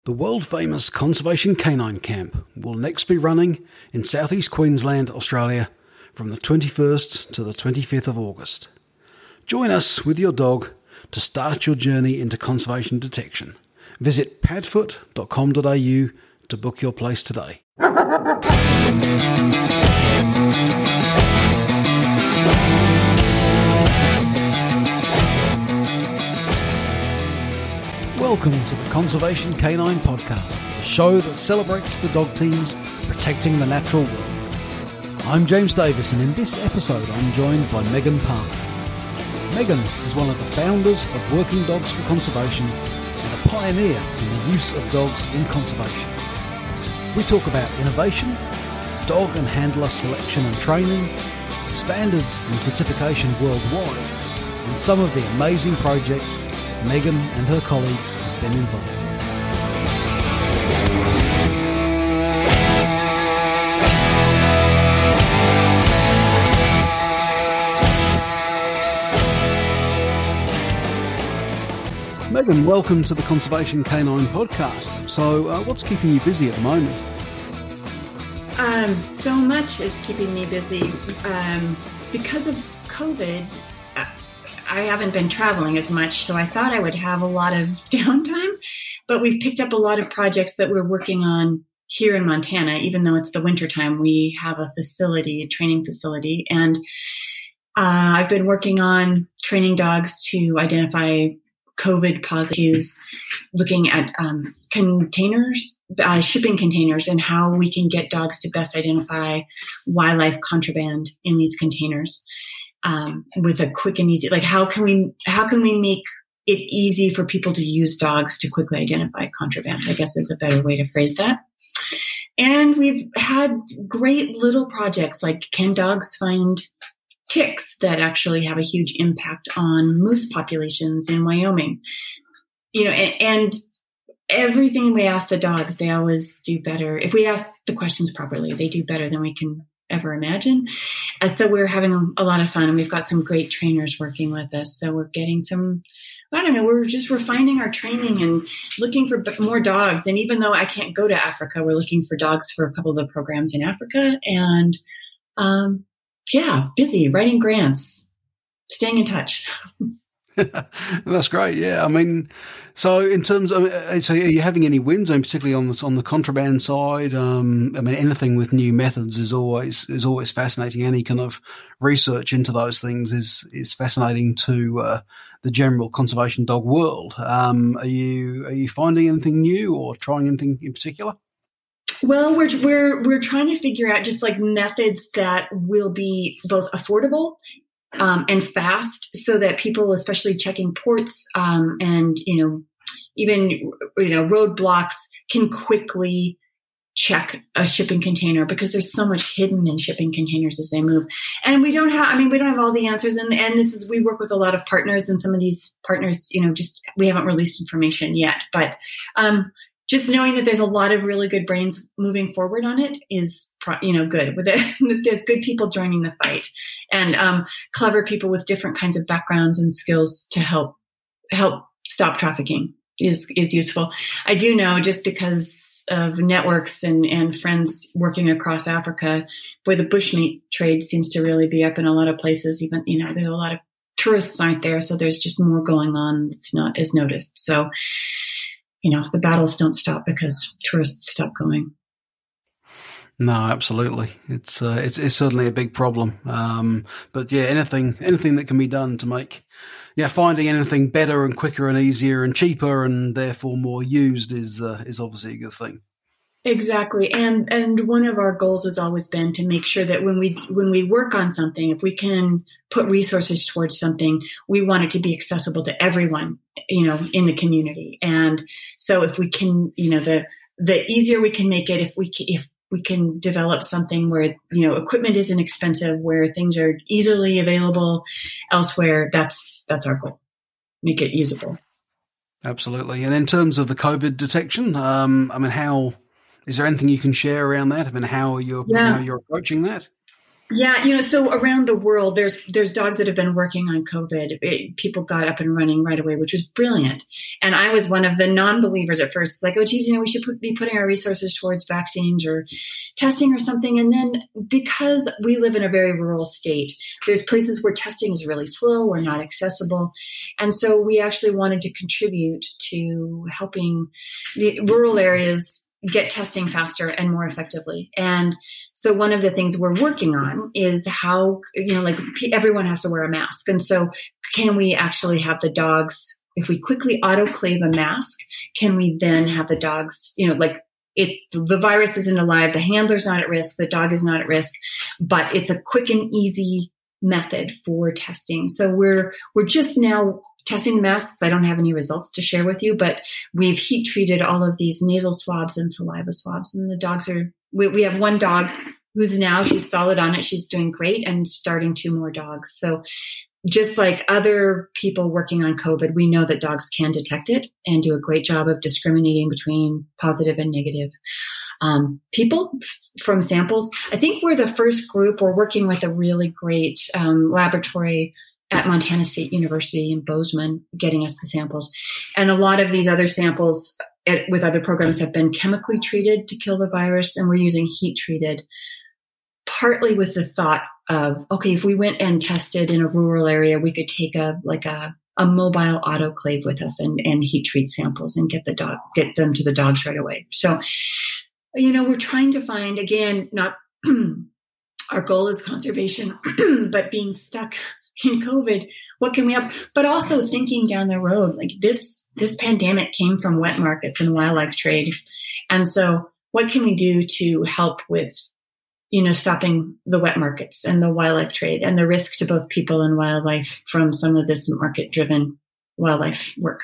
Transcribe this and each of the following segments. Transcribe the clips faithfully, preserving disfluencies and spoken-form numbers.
The world-famous Conservation Canine Camp will next be running in southeast Queensland, Australia, from the twenty-first to the twenty-fifth of August. Join us with your dog to start your journey into conservation detection. Visit padfoot dot com dot a u to book your place today. Welcome to the Conservation Canine Podcast, the show that celebrates the dog teams protecting the natural world. I'm James Davis, and in this episode I'm joined by Megan Parker. Megan is one of the founders of Working Dogs for Conservation and a pioneer in the use of dogs in conservation. We talk about innovation, dog and handler selection and training, standards and certification worldwide, and some of the amazing projects Megan and her colleagues have been involved in. Megan, welcome to the Conservation Canine Podcast. So, uh, what's keeping you busy at the moment? Um, so much is keeping me busy. Um, because of COVID, I haven't been traveling as much, so I thought I would have a lot of downtime, but we've picked up a lot of projects that we're working on here in Montana. Even though it's the wintertime, we have a facility, a training facility, and uh, I've been working on training dogs to identify COVID positives, looking at um, containers, uh, shipping containers, and how we can get dogs to best identify wildlife contraband in these containers. Um, with a quick and easy, like how can we, how can we make it easy for people to use dogs to quickly identify contraband? I guess is a better way to phrase that. And we've had great little projects like, can dogs find ticks that actually have a huge impact on moose populations in Wyoming? You know, and, and everything we ask the dogs, they always do better. If we ask the questions properly, they do better than we can ever imagine. And so we're having a, a lot of fun, and we've got some great trainers working with us. So we're getting some, I don't know, we're just refining our training and looking for more dogs. And even though I can't go to Africa, we're looking for dogs for a couple of the programs in Africa. And um, yeah, busy writing grants, staying in touch. That's great. Yeah, I mean, so in terms of, so are you having any wins, I mean, particularly on the on the contraband side? Um, I mean, anything with new methods is always is always fascinating. Any kind of research into those things is is fascinating to uh, the general conservation dog world. Um, are you are you finding anything new or trying anything in particular? Well, we're we're we're trying to figure out just like methods that will be both affordable Um, and fast, so that people, especially checking ports um, and, you know, even, you know, roadblocks, can quickly check a shipping container, because there's so much hidden in shipping containers as they move. And we don't have, I mean, we don't have all the answers. And, and this is, we work with a lot of partners, and some of these partners, you know, just, we haven't released information yet, but um, just knowing that there's a lot of really good brains moving forward on it is, you know, good. With it, there's good people joining the fight, and um, clever people with different kinds of backgrounds and skills to help help stop trafficking is is useful. I do know, just because of networks and, and friends working across Africa, boy, the bushmeat trade seems to really be up in a lot of places. Even, you know, there's a lot of tourists aren't there, so there's just more going on that's not as noticed. So, you know, the battles don't stop because tourists stop going. No, absolutely. It's uh, it's it's certainly a big problem. Um, but yeah, anything anything that can be done to make, yeah, finding anything better and quicker and easier and cheaper and therefore more used is uh, is obviously a good thing. Exactly. And and one of our goals has always been to make sure that when we when we work on something, if we can put resources towards something, we want it to be accessible to everyone, you know, in the community. And so if we can, you know, the the easier we can make it, if we can, if we can develop something where, you know, equipment isn't expensive, where things are easily available elsewhere, that's that's our goal. Make it usable. Absolutely. And in terms of the COVID detection, um, I mean, how is there anything you can share around that? I mean, how are you yeah. how you're approaching that? Yeah, you know, so around the world, there's there's dogs that have been working on COVID. It, people got up and running right away, which was brilliant. And I was one of the non-believers at first. It's like, oh, geez, you know, we should put, be putting our resources towards vaccines or testing or something. And then because we live in a very rural state, there's places where testing is really slow or not accessible. And so we actually wanted to contribute to helping the rural areas get testing faster and more effectively. And so one of the things we're working on is how, you know, like everyone has to wear a mask. And so can we actually have the dogs, if we quickly autoclave a mask, can we then have the dogs, you know, like it, the virus isn't alive, the handler's not at risk, the dog is not at risk, but it's a quick and easy method for testing. So we're, we're just now testing the masks. I don't have any results to share with you, but we've heat treated all of these nasal swabs and saliva swabs, and the dogs are, we, we have one dog who's now, she's solid on it. She's doing great, and starting two more dogs. So just like other people working on COVID, we know that dogs can detect it and do a great job of discriminating between positive and negative um, people f- from samples. I think we're the first group. We're working with a really great um, laboratory at Montana State University in Bozeman, getting us the samples. And a lot of these other samples at, with other programs have been chemically treated to kill the virus, and we're using heat treated, partly with the thought of, okay, if we went and tested in a rural area, we could take a like a, a mobile autoclave with us and, and heat treat samples and get the dog get them to the dogs right away. So, you know, we're trying to find, again, not our goal is conservation, but being stuck in COVID, what can we have? But also thinking down the road, like this, this pandemic came from wet markets and wildlife trade. And so what can we do to help with, you know, stopping the wet markets and the wildlife trade and the risk to both people and wildlife from some of this market driven wildlife work?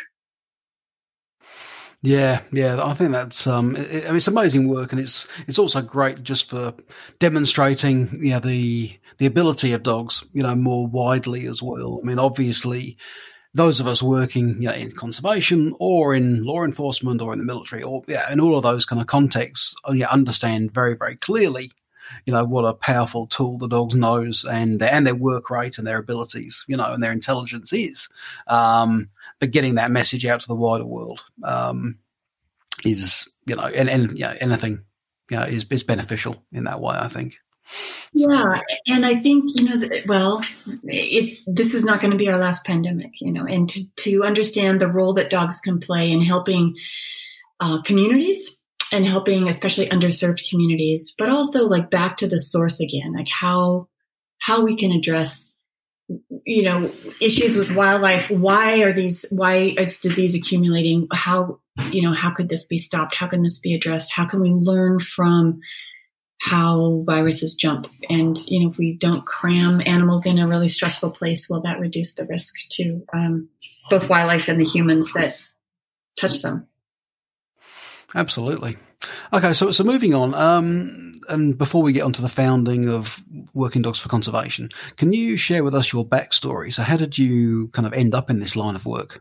Yeah, yeah, I think that's um, it, I mean, it's amazing work, and it's it's also great just for demonstrating, you know, the the ability of dogs, you know, more widely as well. I mean, obviously, those of us working, you know, in conservation or in law enforcement or in the military, or yeah, in all of those kind of contexts, you know, understand very, very clearly, you know, what a powerful tool the dog's nose and and their work rate and their abilities, you know, and their intelligence is. Um, but getting that message out to the wider world um, is, you know, and, and you know, anything, you know, is is beneficial in that way, I think. Yeah, and I think, you know, that, well, it, this is not going to be our last pandemic, you know, and to, to understand the role that dogs can play in helping uh, communities and helping especially underserved communities, but also like back to the source again, like how how we can address, you know, issues with wildlife. Why are these, why is disease accumulating? How, you know, how could this be stopped? How can this be addressed? How can we learn from how viruses jump? And, you know, if we don't cram animals in a really stressful place, will that reduce the risk to um, both wildlife and the humans that touch them? Absolutely. Okay, so so moving on, um, and before we get onto the founding of Working Dogs for Conservation, can you share with us your backstory? So how did you kind of end up in this line of work?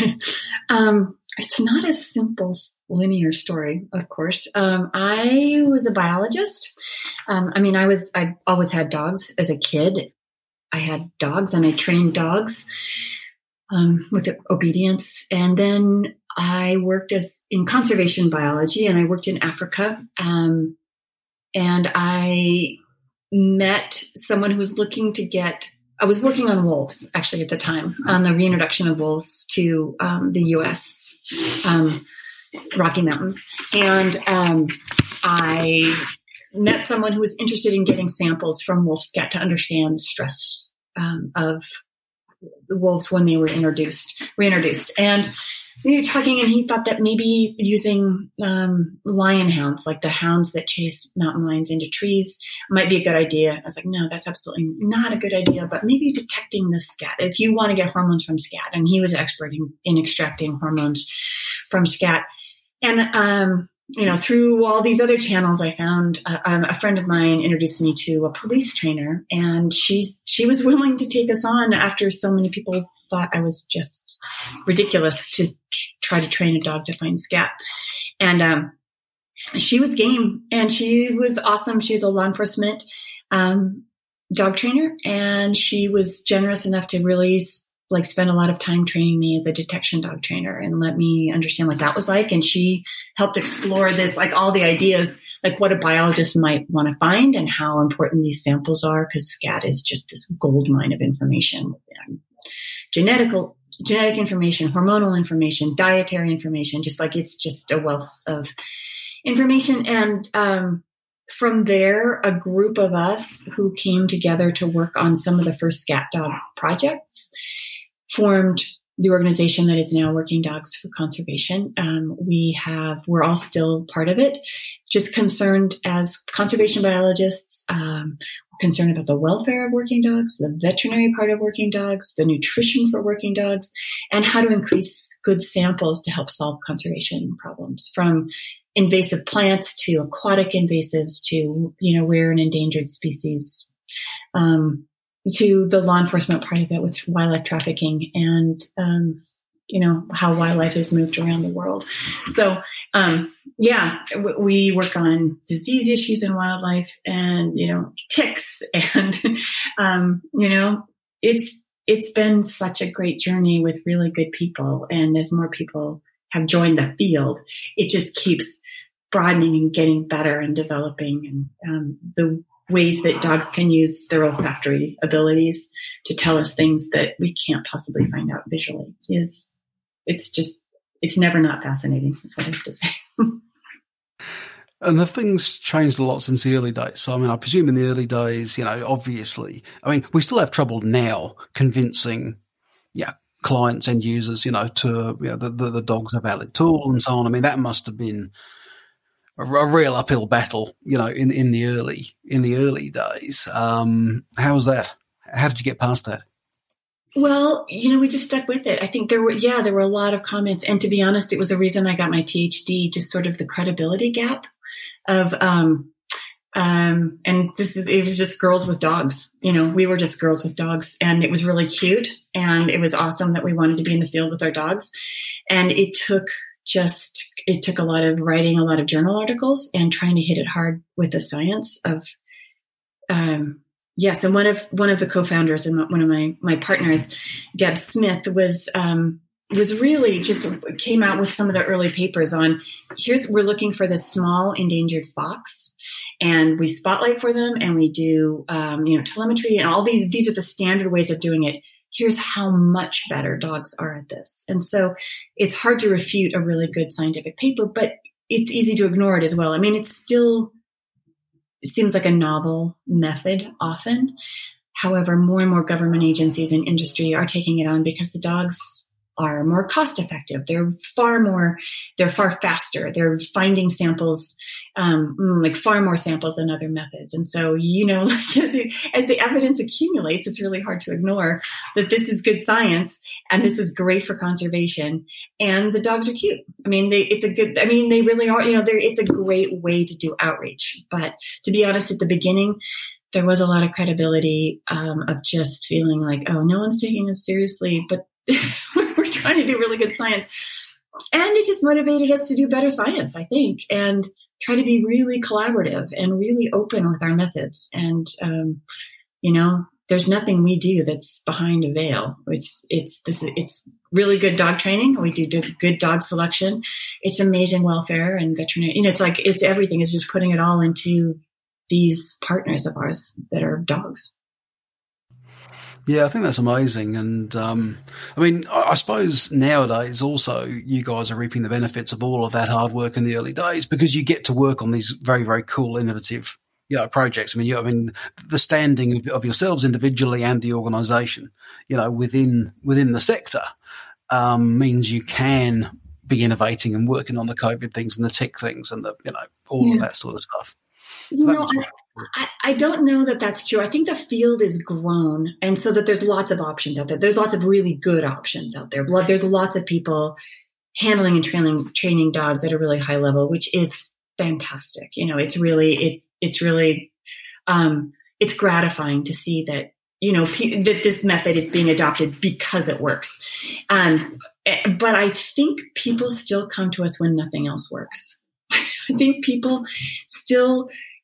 um, it's not a simple linear story, of course. Um, I was a biologist. Um, I mean, I was I always had dogs as a kid. I had dogs and I trained dogs um, with obedience, and then I worked as in conservation biology, and I worked in Africa. Um, and I met someone who was looking to get, I was working on wolves actually at the time, on the reintroduction of wolves to um, the U S um, Rocky Mountains. And um, I met someone who was interested in getting samples from wolf scat to understand the stress um, of the wolves when they were introduced, reintroduced. And we were talking, and he thought that maybe using um, lion hounds, like the hounds that chase mountain lions into trees, might be a good idea. I was like, no, that's absolutely not a good idea, but maybe detecting the scat, if you want to get hormones from scat. And he was an expert in, in extracting hormones from scat. And, um, you know, through all these other channels, I found uh, um, a friend of mine introduced me to a police trainer, and she's, she was willing to take us on after so many people thought I was just ridiculous to try to train a dog to find scat. And um, she was game, and she was awesome. She was a law enforcement um, dog trainer, and she was generous enough to really like spend a lot of time training me as a detection dog trainer and let me understand what that was like. And she helped explore this, like all the ideas, like what a biologist might want to find and how important these samples are, because scat is just this gold mine of information, genetical, genetic information, hormonal information, dietary information, just like it's just a wealth of information. And um, from there, a group of us who came together to work on some of the first scat dog projects formed the organization that is now Working Dogs for Conservation. Um, we have, we're all still part of it, just concerned as conservation biologists, um, we're concerned about the welfare of working dogs, the veterinary part of working dogs, the nutrition for working dogs, and how to increase good samples to help solve conservation problems, from invasive plants to aquatic invasives to, you know, rare and endangered species, um, to the law enforcement part of it with wildlife trafficking and, um, you know, how wildlife is moved around the world. So, um, yeah, w- we work on disease issues in wildlife and, you know, ticks and, um, you know, it's, it's been such a great journey with really good people. And as more people have joined the field, it just keeps broadening and getting better and developing. And, um, the ways that dogs can use their olfactory abilities to tell us things that we can't possibly find out visually is, it's just, it's never not fascinating. That's what I have to say. And have things changed a lot since the early days? So, I mean, I presume in the early days, you know, obviously, I mean, we still have trouble now convincing, yeah, clients and users, you know, to, you know, the, the, the dog's a valid tool and so on. I mean, that must have been a, a real uphill battle, you know, in, in the early, in the early days. Um, how was that? How did you get past that? Well, you know, we just stuck with it. I think there were, yeah, there were a lot of comments. And to be honest, it was the reason I got my PhD, just sort of the credibility gap of, um, um, and this is, it was just girls with dogs. You know, we were just girls with dogs, and it was really cute. And it was awesome that we wanted to be in the field with our dogs. And it took just, it took a lot of writing, a lot of journal articles and trying to hit it hard with the science of, um, yes. And one of, one of the co-founders and one of my, my partners, Deb Smith, was, um, was really just came out with some of the early papers on, here's, we're looking for this small endangered fox, and we spotlight for them, and we do, um, you know, telemetry and all these, these are the standard ways of doing it. Here's how much better dogs are at this. And so it's hard to refute a really good scientific paper, but it's easy to ignore it as well. I mean, it's still, it seems like a novel method often. However, more and more government agencies and industry are taking it on because the dogs are more cost effective. They're far more, they're far faster. They're finding samples, um, like far more samples than other methods. And so, you know, like as, the, as the evidence accumulates, it's really hard to ignore that this is good science and this is great for conservation. And the dogs are cute. I mean, they, it's a good, I mean, they really are, you know, they're, it's a great way to do outreach. But to be honest, at the beginning, there was a lot of credibility, um, of just feeling like, oh, no one's taking us seriously, but we're trying to do really good science. And it just motivated us to do better science, I think, and try to be really collaborative and really open with our methods. And, um, you know, there's nothing we do that's behind a veil. It's, it's, this, it's really good dog training. We do good dog selection. It's amazing welfare and veterinary, you know, it's like, it's everything is just putting it all into these partners of ours that are dogs. Yeah, I think that's amazing. And, um, I mean, I, I suppose nowadays also you guys are reaping the benefits of all of that hard work in the early days because you get to work on these very, very cool, innovative, you know, projects. I mean, you, I mean, the standing of, of yourselves individually and the organization, you know, within, within the sector, um, means you can be innovating and working on the COVID things and the tech things and the, you know, all yeah. of that sort of stuff. So you know, I, I don't know that that's true. I think the field is grown, and so that there's lots of options out there. There's lots of really good options out there. There's lots of people handling and training training dogs at a really high level, which is fantastic. You know, it's really it it's really um, it's gratifying to see that you know p- that this method is being adopted because it works. Um, but I think people still come to us when nothing else works. I think people still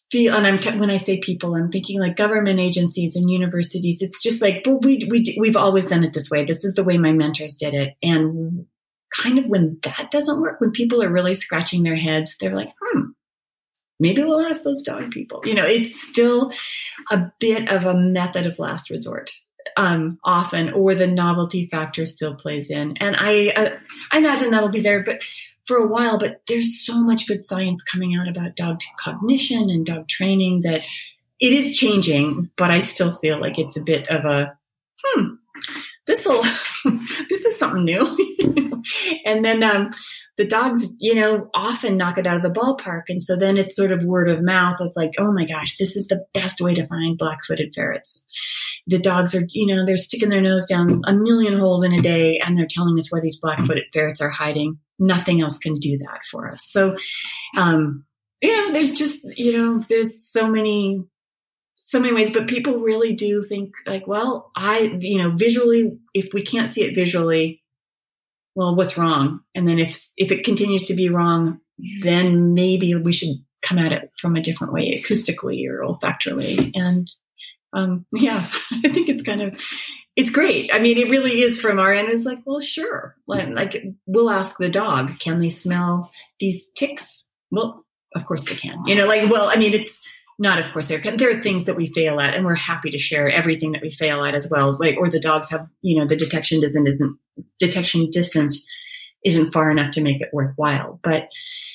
feel, and I'm t- when I say people, I'm thinking like government agencies and universities. It's just like, well, we we we've always done it this way. This is the way my mentors did it, and kind of when that doesn't work, when people are really scratching their heads, they're like, hmm, maybe we'll ask those dog people. You know, it's still a bit of a method of last resort. Um, often, or the novelty factor still plays in, and I uh, I imagine that'll be there, but for a while. But there's so much good science coming out about dog cognition and dog training that it is changing. But I still feel like it's a bit of a hmm. This will this is something new, and then um, the dogs, you know, often knock it out of the ballpark, and so then it's sort of word of mouth of like, oh my gosh, this is the best way to find black-footed ferrets. The dogs are, you know, they're sticking their nose down a million holes in a day, and they're telling us where these black-footed ferrets are hiding. Nothing else can do that for us. So, um, you know, there's just, you know, there's so many, so many ways, but people really do think like, well, I, you know, visually, if we can't see it visually, well, what's wrong? And then if, if it continues to be wrong, then maybe we should come at it from a different way, acoustically or olfactorily. And, Um, yeah, I think it's kind of, it's great. I mean, it really is from our end. It's like, well, sure. Like, like we'll ask the dog, can they smell these ticks? Well, of course they can, you know, like, well, I mean, it's not, of course there can, there are things that we fail at, and we're happy to share everything that we fail at as well. Like, or the dogs have, you know, the detection isn't, isn't detection distance isn't far enough to make it worthwhile. But,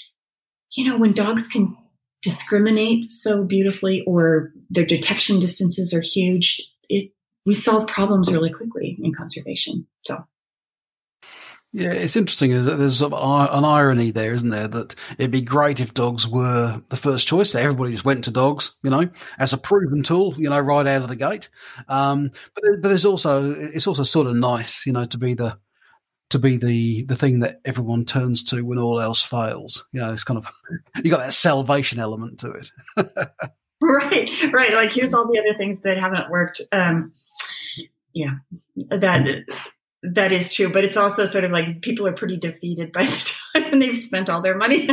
you know, when dogs can discriminate so beautifully, or their detection distances are huge, it we solve problems really quickly in conservation. So yeah, it's interesting. There's sort of an irony there, isn't there? That it'd be great if dogs were the first choice. Everybody just went to dogs, you know, as a proven tool, you know, right out of the gate. Um, but but there's also it's also sort of nice, you know, to be the to be the, the thing that everyone turns to when all else fails. You know, it's kind of, you got that salvation element to it. Right, right. Like, here's all the other things that haven't worked. Um, yeah, that that is true. But it's also sort of like people are pretty defeated by the time when they've spent all their money.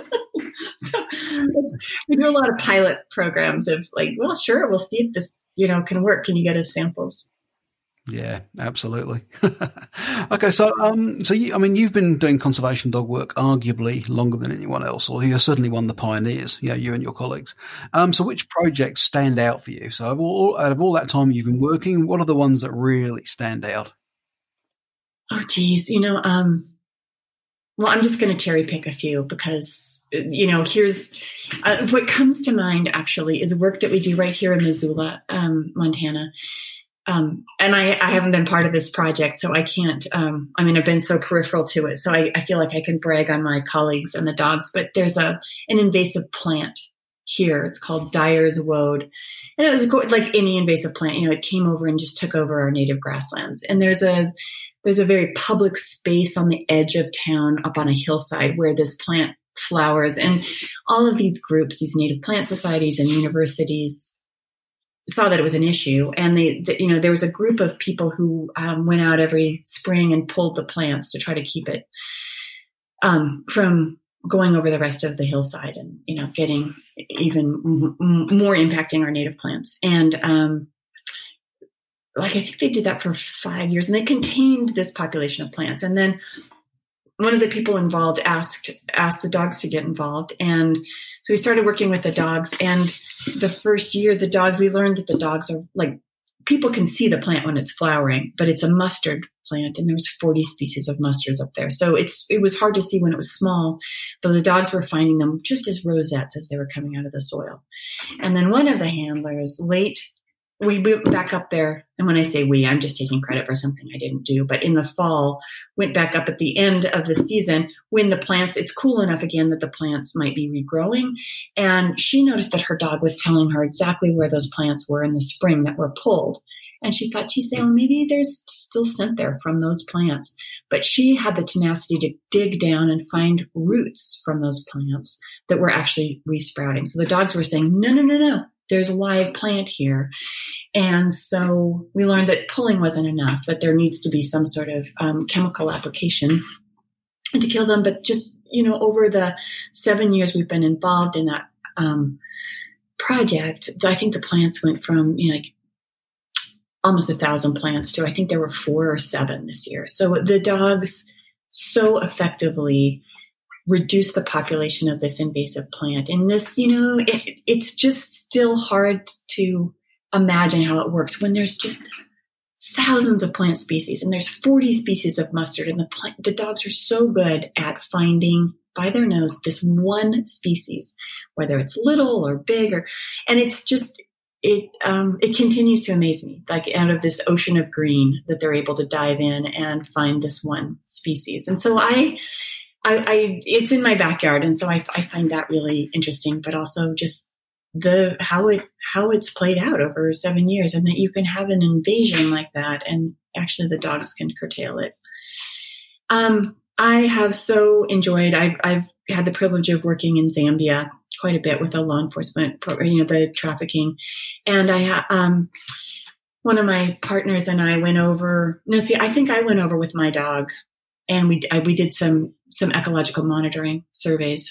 So we do a lot of pilot programs of like, well, sure, we'll see if this, you know, can work. Can you get us samples? Yeah, absolutely. Okay, so um, so you, I mean, you've been doing conservation dog work arguably longer than anyone else, or you're certainly one of the pioneers. You know, you and your colleagues. Um, so which projects stand out for you? So out of all, out of all that time you've been working, what are the ones that really stand out? Oh, geez, you know, um, well, I'm just going to cherry pick a few because, you know, here's uh, what comes to mind. Actually, is work that we do right here in Missoula, um, Montana. Um, and I, I haven't been part of this project, so I can't, um, I mean, I've been so peripheral to it. So I, I feel like I can brag on my colleagues and the dogs, but there's a, an invasive plant here. It's called Dyer's Woad. And it was like any invasive plant, you know, it came over and just took over our native grasslands. And there's a, there's a very public space on the edge of town up on a hillside where this plant flowers. And all of these groups, these native plant societies and universities, saw that it was an issue, and they, the, you know, there was a group of people who um, went out every spring and pulled the plants to try to keep it um, from going over the rest of the hillside, and you know, getting even m- more impacting our native plants. And um, like I think they did that for five years, and they contained this population of plants. And then one of the people involved asked asked the dogs to get involved, and so we started working with the dogs. And the first year, the dogs, we learned that the dogs are like, people can see the plant when it's flowering, but it's a mustard plant, and there's forty species of mustards up there. So it's it was hard to see when it was small, but the dogs were finding them just as rosettes as they were coming out of the soil. And then one of the handlers, late, we went back up there, and when I say we, I'm just taking credit for something I didn't do, but in the fall, went back up at the end of the season when the plants, it's cool enough again that the plants might be regrowing. And she noticed that her dog was telling her exactly where those plants were in the spring that were pulled. And she thought, she's saying, well, maybe there's still scent there from those plants. But she had the tenacity to dig down and find roots from those plants that were actually resprouting. So the dogs were saying, no, no, no, no. There's a live plant here. And so we learned that pulling wasn't enough, that there needs to be some sort of um, chemical application to kill them. But just, you know, over the seven years we've been involved in that um, project, I think the plants went from, you know, like almost a thousand plants to, I think there were four or seven this year. So the dogs so effectively reduce the population of this invasive plant. And this, you know, it, it's just still hard to imagine how it works when there's just thousands of plant species and there's forty species of mustard, and the plant, the dogs are so good at finding by their nose this one species, whether it's little or big, or, and it's just, it, um, it continues to amaze me, like out of this ocean of green that they're able to dive in and find this one species. And so I, I, I it's in my backyard. And so I, I find that really interesting, but also just the, how it, how it's played out over seven years, and that you can have an invasion like that and actually the dogs can curtail it. Um, I have so enjoyed, I've, I've had the privilege of working in Zambia quite a bit with the law enforcement, for, you know, the trafficking. And I, ha- um, one of my partners and I went over, no, see, I think I went over with my dog, and we, I, we did some, some ecological monitoring surveys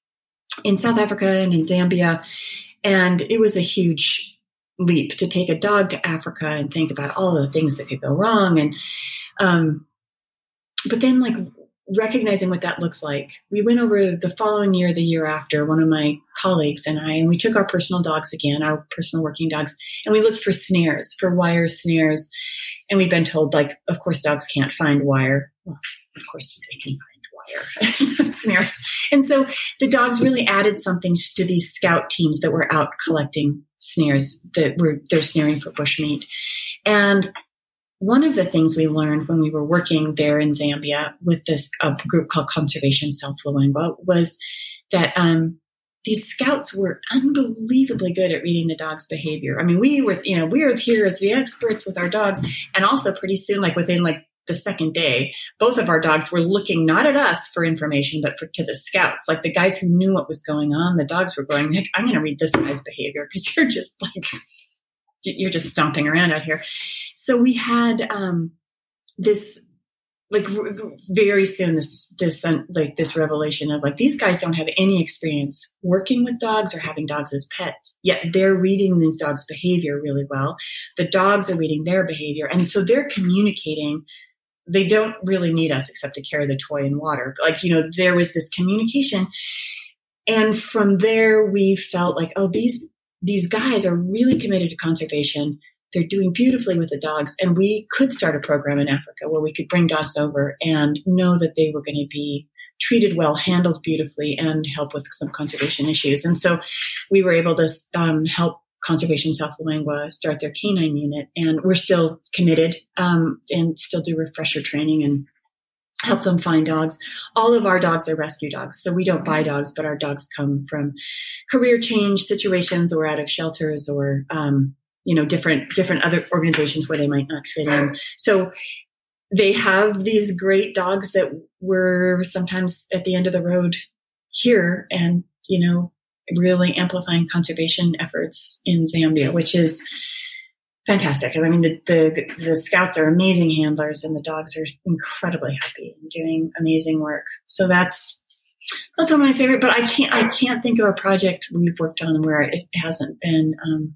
in South Africa and in Zambia. And it was a huge leap to take a dog to Africa and think about all of the things that could go wrong. And, um, but then like recognizing what that looks like, we went over the following year, the year after, one of my colleagues and I, and we took our personal dogs again, our personal working dogs, and we looked for snares, for wire snares. And we've been told, like, of course, dogs can't find wire. Well, of course they can find wire snares. And so the dogs really added something to these scout teams that were out collecting snares that were, they're snaring for bushmeat. And one of the things we learned when we were working there in Zambia with this uh, group called Conservation South Luangwa was that um, these scouts were unbelievably good at reading the dog's behavior. I mean, we were, you know, we were here as the experts with our dogs, and also pretty soon, like within like the second day, both of our dogs were looking not at us for information, but for to the scouts, like the guys who knew what was going on. The dogs were going, Nick, I'm going to read this guy's behavior because you're just like, you're just stomping around out here. So we had um, this, like very soon, this this like this revelation of like, these guys don't have any experience working with dogs or having dogs as pets, yet they're reading these dogs' behavior really well. The dogs are reading their behavior, and so they're communicating. They don't really need us except to carry the toy and water. Like, you know, there was this communication, and from there we felt like, oh, these these guys are really committed to conservation. They're doing beautifully with the dogs. And we could start a program in Africa where we could bring dogs over and know that they were going to be treated well, handled beautifully, and help with some conservation issues. And so we were able to um, help Conservation South Luangwa start their canine unit. And we're still committed um, and still do refresher training and help them find dogs. All of our dogs are rescue dogs. So we don't buy dogs, but our dogs come from career change situations or out of shelters or um you know, different, different other organizations where they might not fit in. So they have these great dogs that were sometimes at the end of the road here and, you know, really amplifying conservation efforts in Zambia, which is fantastic. I mean, the, the, the scouts are amazing handlers and the dogs are incredibly happy and doing amazing work. So that's, that's one of my favorite, but I can't, I can't think of a project we've worked on where it hasn't been, um,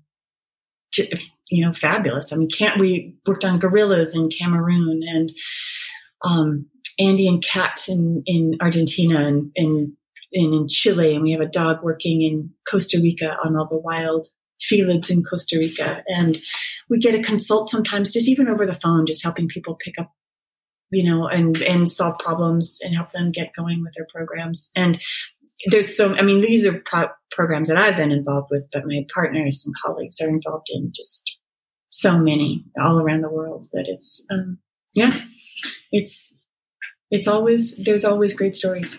you know, fabulous. I mean, can't we worked on gorillas in Cameroon and um, Andean cats in, in Argentina and, and, and in Chile. And we have a dog working in Costa Rica on all the wild felids in Costa Rica. And we get to consult sometimes just even over the phone, just helping people pick up, you know, and, and solve problems and help them get going with their programs. And there's so, I mean, these are pro- programs that I've been involved with, but my partners and colleagues are involved in just so many all around the world that it's, um, yeah, it's, it's always, there's always great stories.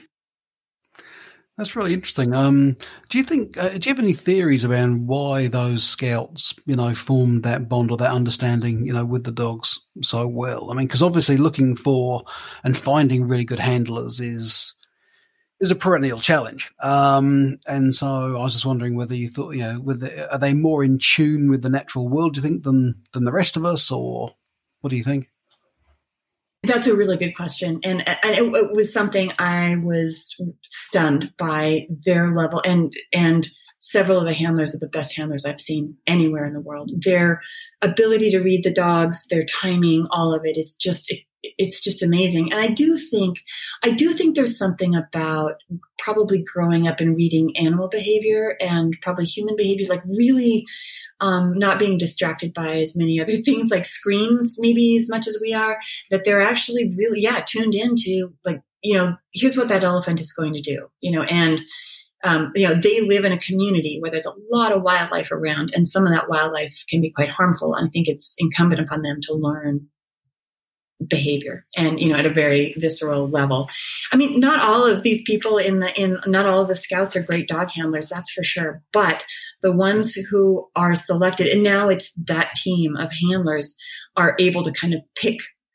That's really interesting. Um, do you think, uh, do you have any theories around why those scouts, you know, formed that bond or that understanding, you know, with the dogs so well? I mean, because obviously looking for and finding really good handlers is, is a perennial challenge. Um, and so I was just wondering whether you thought, you know, whether, are they more in tune with the natural world, do you think, than, than the rest of us, or what do you think? That's a really good question. And, and it, it was something I was stunned by their level and, and several of the handlers are the best handlers I've seen anywhere in the world. Their ability to read the dogs, their timing, all of it is just, it, it's just amazing. And I do think, I do think there's something about probably growing up and reading animal behavior and probably human behavior, like really um, not being distracted by as many other things like screens, maybe as much as we are, that they're actually really, yeah, tuned into like, you know, here's what that elephant is going to do, you know, and Um, you know, they live in a community where there's a lot of wildlife around, and some of that wildlife can be quite harmful. And I think it's incumbent upon them to learn behavior, and you know, at a very visceral level. I mean, not all of these people in the in not all of the scouts are great dog handlers, that's for sure. But the ones who are selected, and now it's that team of handlers, are able to kind of pick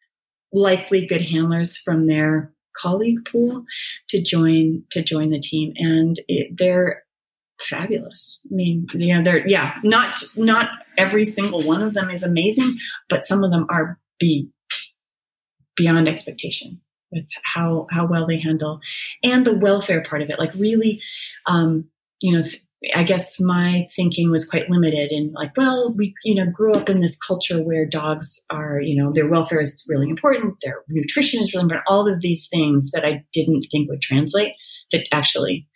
likely good handlers from their colleague pool to join to join the team, and it, they're fabulous. I mean, yeah, they're yeah, not not every single one of them is amazing, but some of them are be beyond expectation with how how well they handle, and the welfare part of it. Like really, um, you know. Th- I guess my thinking was quite limited in like, well, we, you know, grew up in this culture where dogs are, you know, their welfare is really important. Their nutrition is really important. All of these things that I didn't think would translate, that actually,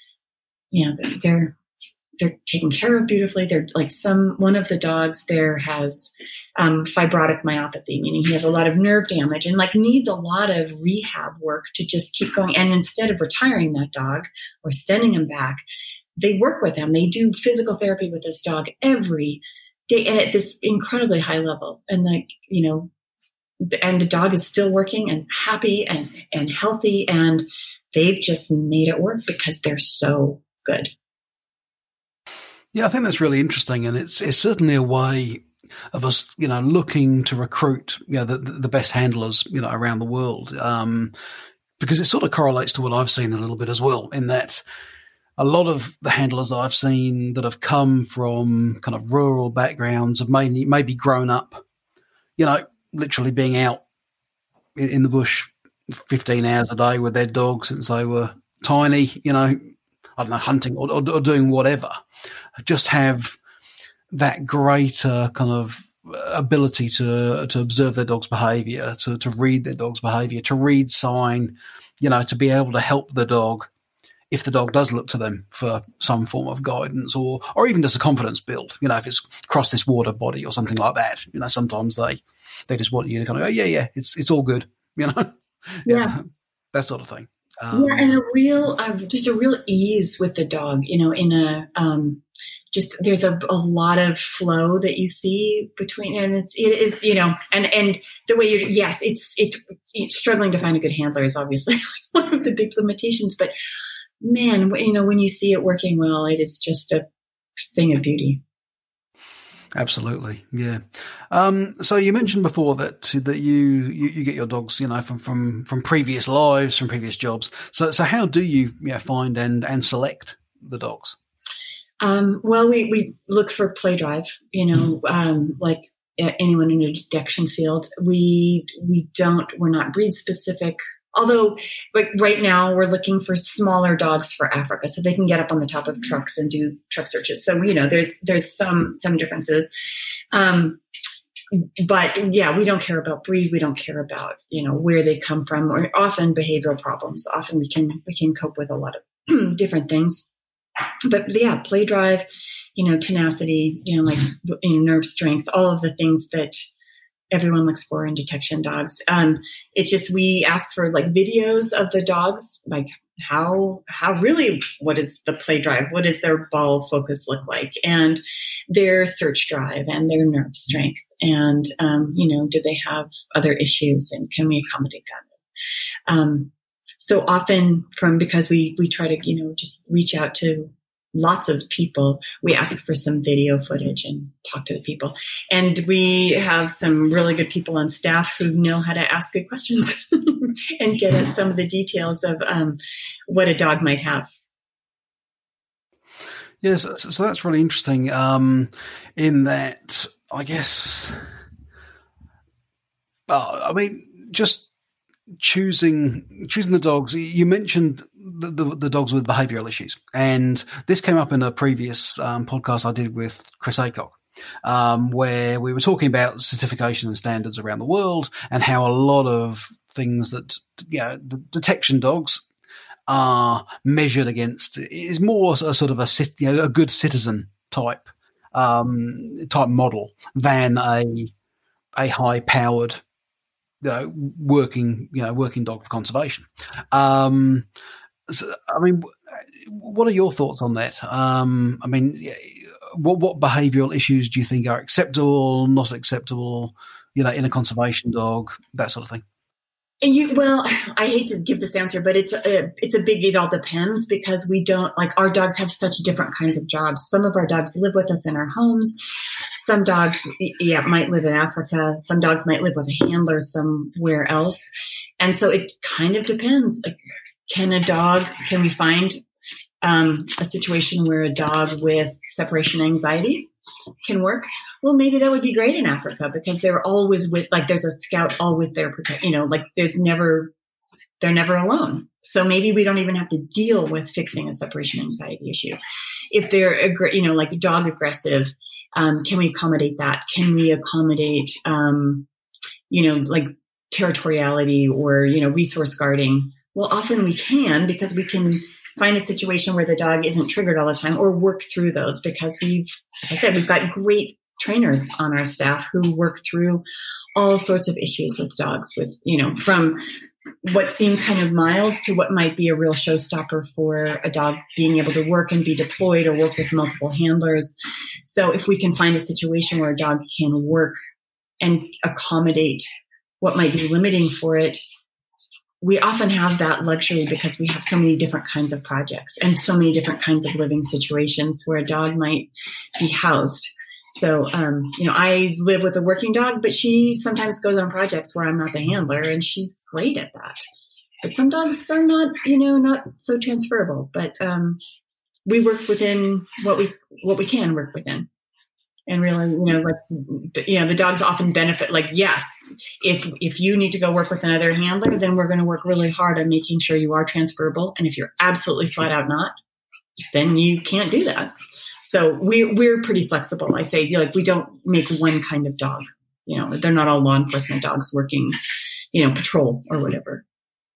you know, they're, they're taken care of beautifully. They're like some, one of the dogs there has um, fibrotic myopathy, meaning he has a lot of nerve damage and like needs a lot of rehab work to just keep going. And instead of retiring that dog or sending him back, they work with him. They do physical therapy with this dog every day and at this incredibly high level. And like, you know, and the dog is still working and happy and, and healthy. And they've just made it work because they're so good. Yeah, I think that's really interesting. And it's, it's certainly a way of us, you know, looking to recruit, you know, the, the best handlers, you know, around the world. Um, because it sort of correlates to what I've seen a little bit as well, in that a lot of the handlers that I've seen that have come from kind of rural backgrounds have mainly maybe grown up, you know, literally being out in, in the bush fifteen hours a day with their dogs since they were tiny, you know, I don't know, hunting or, or, or doing whatever. Just have that greater kind of ability to to observe their dog's behavior, to, to read their dog's behavior, to read sign, you know, to be able to help the dog if the dog does look to them for some form of guidance, or or even just a confidence build, you know, if it's crossed this water body or something like that. You know, sometimes they they just want you to kind of go, yeah, yeah, it's it's all good, you know, yeah, yeah, that sort of thing. Um, yeah, and a real, uh, just a real ease with the dog, you know, in a, um, just, there's a, a lot of flow that you see between, and it's, it is, you know, and, and the way you're, yes, it's, it's, it's struggling to find a good handler is obviously one of the big limitations, but man, you know, when you see it working well, it is just a thing of beauty. Absolutely, yeah. Um, so you mentioned before that that you, you, you get your dogs, you know, from, from, from previous lives, from previous jobs. So so how do you, you know, find and, and select the dogs? Um, well, we, we look for play drive, you know, um, like anyone in a detection field. We we don't, we're not breed specific. Although, like right now, we're looking for smaller dogs for Africa, so they can get up on the top of trucks and do truck searches. So you know, there's there's some some differences, um, but yeah, we don't care about breed. We don't care about you know where they come from, or often behavioral problems. Often we can we can cope with a lot of different things. But yeah, play drive, you know, tenacity, you know, like you know, nerve strength, all of the things that everyone looks for in detection dogs. Um, it's just, we ask for like videos of the dogs, like how, how really, what is the play drive? What does their ball focus look like? And their search drive and their nerve strength. And, um, you know, do they have other issues and can we accommodate that? Um, so often from, because we, we try to, you know, just reach out to lots of people, we ask for some video footage and talk to the people. And we have some really good people on staff who know how to ask good questions and get at some of the details of um, what a dog might have. Yes, so, so that's really interesting um, in that, I guess, uh, I mean, just choosing choosing the dogs, you mentioned the, the, the dogs with behavioural issues, and this came up in a previous um, podcast I did with Chris Aycock, um, where we were talking about certification and standards around the world and how a lot of things that, you know, the detection dogs are measured against is more a sort of a, you know, a good citizen type um, type model than a a high powered, you know, working, you know, working dog for conservation. Um, so, I mean, what are your thoughts on that? Um, I mean, what what behavioural issues do you think are acceptable, not acceptable, you know, in a conservation dog, that sort of thing? And you, well, I hate to give this answer, but it's a, it's a big, it all depends, because we don't, like, our dogs have such different kinds of jobs. Some of our dogs live with us in our homes. Some dogs, yeah, might live in Africa. Some dogs might live with a handler somewhere else. And so it kind of depends. Like, can a dog, can we find um, a situation where a dog with separation anxiety can work? Well, maybe that would be great in Africa, because they're always with, like, there's a scout always there, protect, you know, like there's never, they're never alone. So maybe we don't even have to deal with fixing a separation anxiety issue. If they're, you know, like dog aggressive, um, can we accommodate that? Can we accommodate, um, you know, like territoriality or, you know, resource guarding? Well, often we can, because we can find a situation where the dog isn't triggered all the time, or work through those, because we've, like I said, we've got great trainers on our staff who work through all sorts of issues with dogs, with, you know, from what seemed kind of mild to what might be a real showstopper for a dog being able to work and be deployed or work with multiple handlers. So if we can find a situation where a dog can work and accommodate what might be limiting for it, we often have that luxury, because we have so many different kinds of projects and so many different kinds of living situations where a dog might be housed. So, um, you know, I live with a working dog, but she sometimes goes on projects where I'm not the handler, and she's great at that. But some dogs are not, you know, not so transferable. But um, we work within what we what we can work within, and really, you know, like, you know, the dogs often benefit. Like, yes, if if you need to go work with another handler, then we're going to work really hard on making sure you are transferable. And if you're absolutely flat out not, then you can't do that. So we're, we're pretty flexible. I say, like, we don't make one kind of dog. You know, they're not all law enforcement dogs working, you know, patrol or whatever.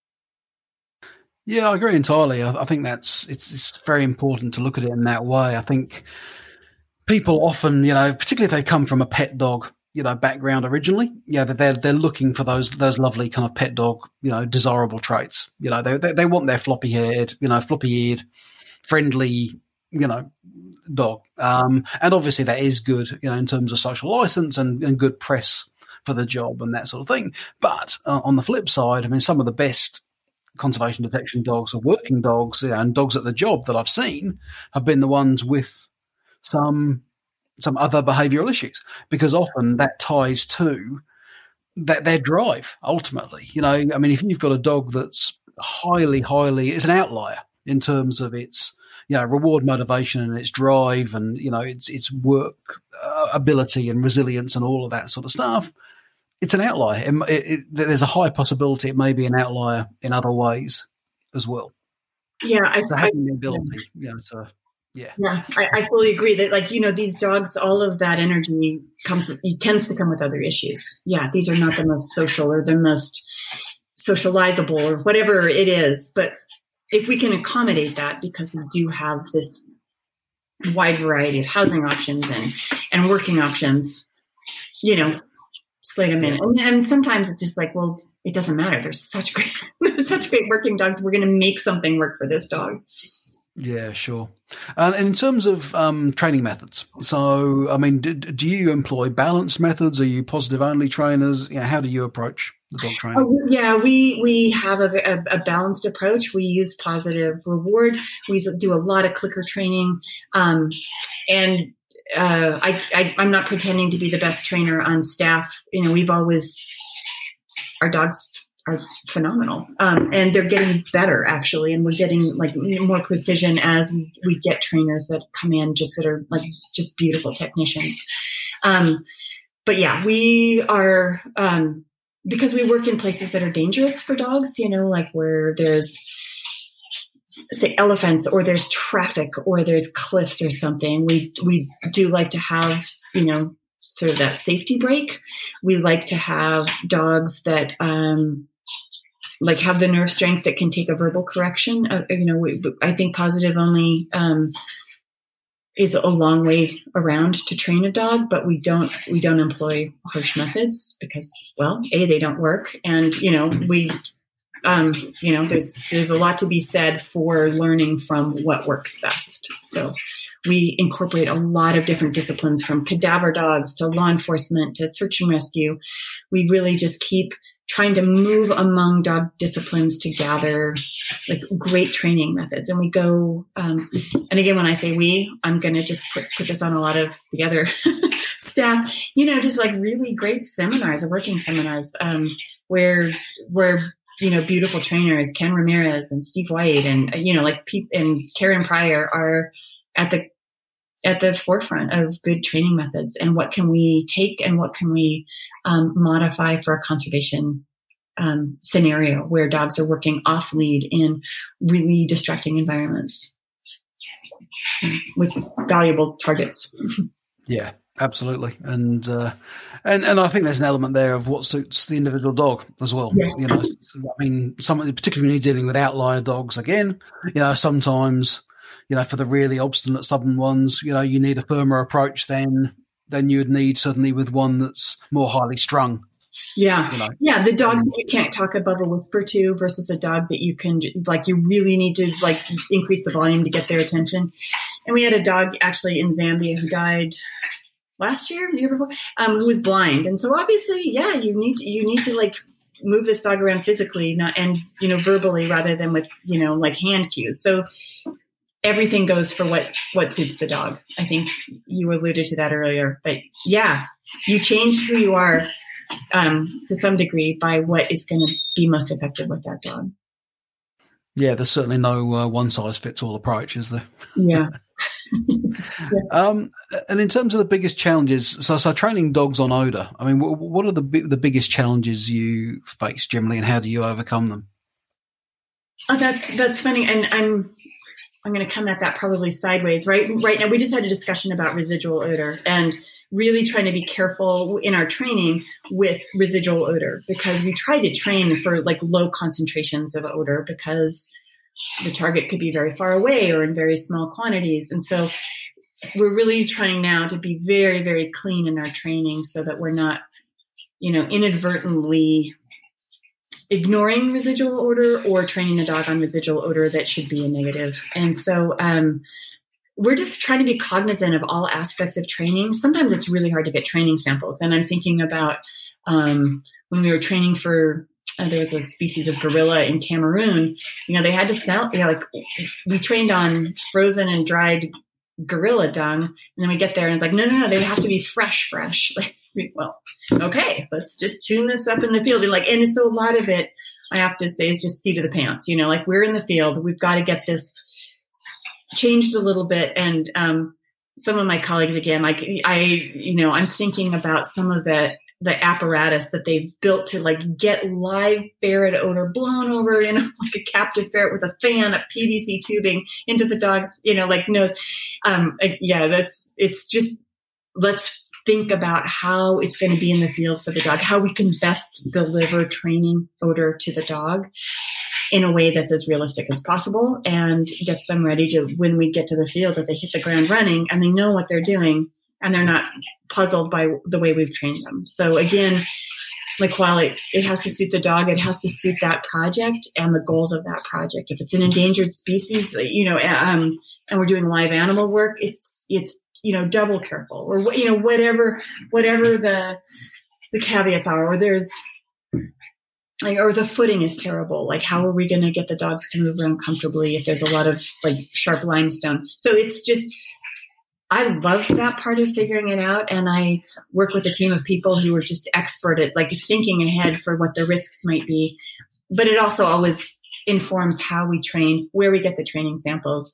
Yeah, I agree entirely. I, I think that's, it's, it's very important to look at it in that way. I think people often, you know, particularly if they come from a pet dog, you know, background originally, yeah, they're, they're looking for those, those lovely kind of pet dog, you know, desirable traits. You know, they, they, they want their floppy haired, you know, floppy eared, friendly, you know, dog. Um, and obviously that is good, you know, in terms of social license and, and good press for the job and that sort of thing. But uh, on the flip side, I mean, some of the best conservation detection dogs or working dogs, you know, and dogs at the job that I've seen have been the ones with some some other behavioural issues, because often that ties to that their drive ultimately. You know, I mean, if you've got a dog that's highly, highly, it's an outlier in terms of its, you know, reward motivation and its drive and, you know, its its work uh, ability and resilience and all of that sort of stuff, it's an outlier. It, it, it, there's a high possibility it may be an outlier in other ways as well. Yeah. I, so having I, the ability, you know, to, yeah. Yeah, I, I fully agree that, like, you know, these dogs, all of that energy comes with, it tends to come with other issues. Yeah, these are not the most social or the most socializable or whatever it is. But if we can accommodate that, because we do have this wide variety of housing options and, and working options, you know, slate them in. And, and sometimes it's just like, well, it doesn't matter. There's such great, there's such great working dogs. We're going to make something work for this dog. Yeah, sure. Uh, and in terms of um, training methods, so, I mean, do, do you employ balanced methods? Are you positive-only trainers? You know, how do you approach the dog training? Oh, yeah, we we have a, a, a balanced approach. We use positive reward. We do a lot of clicker training. Um, and uh, I, I, I'm not pretending to be the best trainer on staff. You know, we've always, our dogs are phenomenal. Um, and they're getting better, actually. And we're getting, like, more precision as we, we get trainers that come in just that are, like, just beautiful technicians. Um, but yeah, we are, um, because we work in places that are dangerous for dogs, you know, like where there's, say, elephants, or there's traffic, or there's cliffs or something. We we do like to have, you know, sort of that safety break. We like to have dogs that um, like have the nerve strength that can take a verbal correction. Uh, you know, we, I think positive only um, is a long way around to train a dog, but we don't we don't employ harsh methods because, well, A, they don't work, and you know we. Um, you know, there's there's a lot to be said for learning from what works best. So we incorporate a lot of different disciplines, from cadaver dogs to law enforcement to search and rescue. We really just keep trying to move among dog disciplines to gather like great training methods. And we go, um, and again, when I say we, I'm going to just put, put this on a lot of the other staff, you know, just like really great seminars, working seminars, um, where, where, you know, beautiful trainers, Ken Ramirez and Steve White and, you know, like Pete and Karen Pryor are at the, at the forefront of good training methods, and what can we take and what can we um, modify for a conservation um, scenario where dogs are working off lead in really distracting environments with valuable targets. Yeah, absolutely. And, uh, and, and I think there's an element there of what suits the individual dog as well. Yes. You know, I mean, some, particularly when you're dealing with outlier dogs, again, you know, sometimes, you know, for the really obstinate, stubborn ones, you know, you need a firmer approach than, than you would need certainly with one that's more highly strung. Yeah. You know? Yeah. The dogs that you can't talk above a whisper to versus a dog that you can, like, you really need to like increase the volume to get their attention. And we had a dog actually in Zambia who died last year, the year before, um, who was blind. And so obviously, yeah, you need to, you need to like move this dog around physically, not, and, you know, verbally rather than with, you know, like hand cues. So everything goes for what, what suits the dog. I think you alluded to that earlier, but yeah, you change who you are um, to some degree by what is going to be most effective with that dog. Yeah, there's certainly no uh, one size fits all approach, is there? Yeah. yeah. Um, and in terms of the biggest challenges, so, so training dogs on odor, I mean, what, what are the the biggest challenges you face generally, and how do you overcome them? Oh, that's that's funny, and I'm I'm going to come at that probably sideways. Right, right now we just had a discussion about residual odor, and really trying to be careful in our training with residual odor, because we try to train for like low concentrations of odor because the target could be very far away or in very small quantities. And so we're really trying now to be very, very clean in our training so that we're not, you know, inadvertently ignoring residual odor or training the dog on residual odor that should be a negative. And so, um, we're just trying to be cognizant of all aspects of training. Sometimes it's really hard to get training samples. And I'm thinking about um, when we were training for, uh, there was a species of gorilla in Cameroon, you know, they had to sell, you know, like we trained on frozen and dried gorilla dung. And then we get there and it's like, no, no, no, they have to be fresh, fresh. Like, well, okay, let's just tune this up in the field. And like, and so a lot of it, I have to say, is just seat of the pants, you know, like we're in the field, we've got to get this changed a little bit. And um, some of my colleagues, again, like I, you know, I'm thinking about some of the, the apparatus that they've built to like get live ferret odor blown over, you know, like a captive ferret with a fan, a P V C tubing into the dog's, you know, like nose. Um, yeah, that's, it's just, let's think about how it's going to be in the field for the dog, how we can best deliver training odor to the dog in a way that's as realistic as possible and gets them ready to, when we get to the field, that they hit the ground running and they know what they're doing and they're not puzzled by the way we've trained them. So again, like while it, it has to suit the dog, it has to suit that project and the goals of that project. If it's an endangered species, you know, um, and we're doing live animal work, it's, it's, you know, double careful or, you know, whatever, whatever the, the caveats are, or there's, like, or the footing is terrible. Like, how are we going to get the dogs to move around comfortably if there's a lot of like sharp limestone? So it's just, I love that part of figuring it out. And I work with a team of people who are just expert at like thinking ahead for what the risks might be. But it also always informs how we train, where we get the training samples,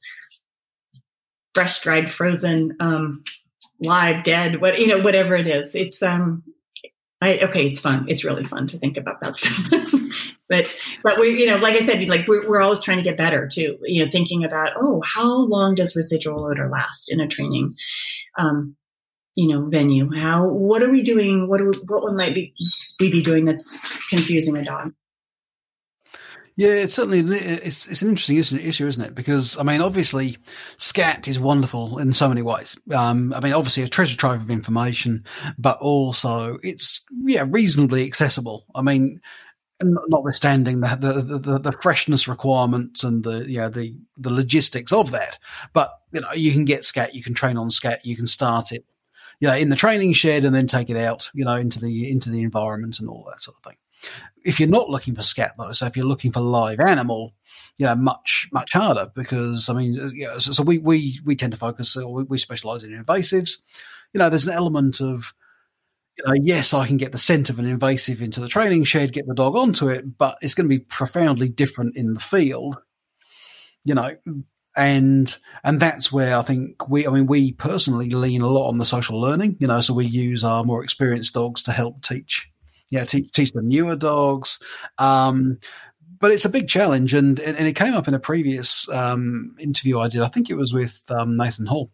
fresh, dried, frozen, um, live, dead, what, you know, whatever it is. It's, um, I, okay, it's fun. It's really fun to think about that stuff. but, but we, you know, like I said, like we're, we're always trying to get better too. You know, thinking about, oh, how long does residual odor last in a training, um, you know, venue? How, what are we doing? What do we, what one might be we be doing that's confusing a dog? Yeah, it's certainly it's it's an interesting issue, isn't it? Because I mean, obviously, SCAT is wonderful in so many ways. Um, I mean, obviously, a treasure trove of information, but also it's yeah reasonably accessible. I mean, notwithstanding the the the, the freshness requirements and the yeah the the logistics of that, but you know, you can get SCAT, you can train on SCAT, you can start it, you know, in the training shed and then take it out, you know, into the into the environment and all that sort of thing. If you're not looking for SCAT though, so if you're looking for live animal, you know, much, much harder because, I mean, you know, so, so we, we, we tend to focus, uh, we, we specialize in invasives. You know, there's an element of, you know, yes, I can get the scent of an invasive into the training shed, get the dog onto it, but it's going to be profoundly different in the field, you know, and, and that's where I think we, I mean, we personally lean a lot on the social learning, you know, so we use our more experienced dogs to help teach. Yeah, teach, teach the newer dogs. Um, but it's a big challenge. And, and, and it came up in a previous um, interview I did. I think it was with um, Nathan Hall,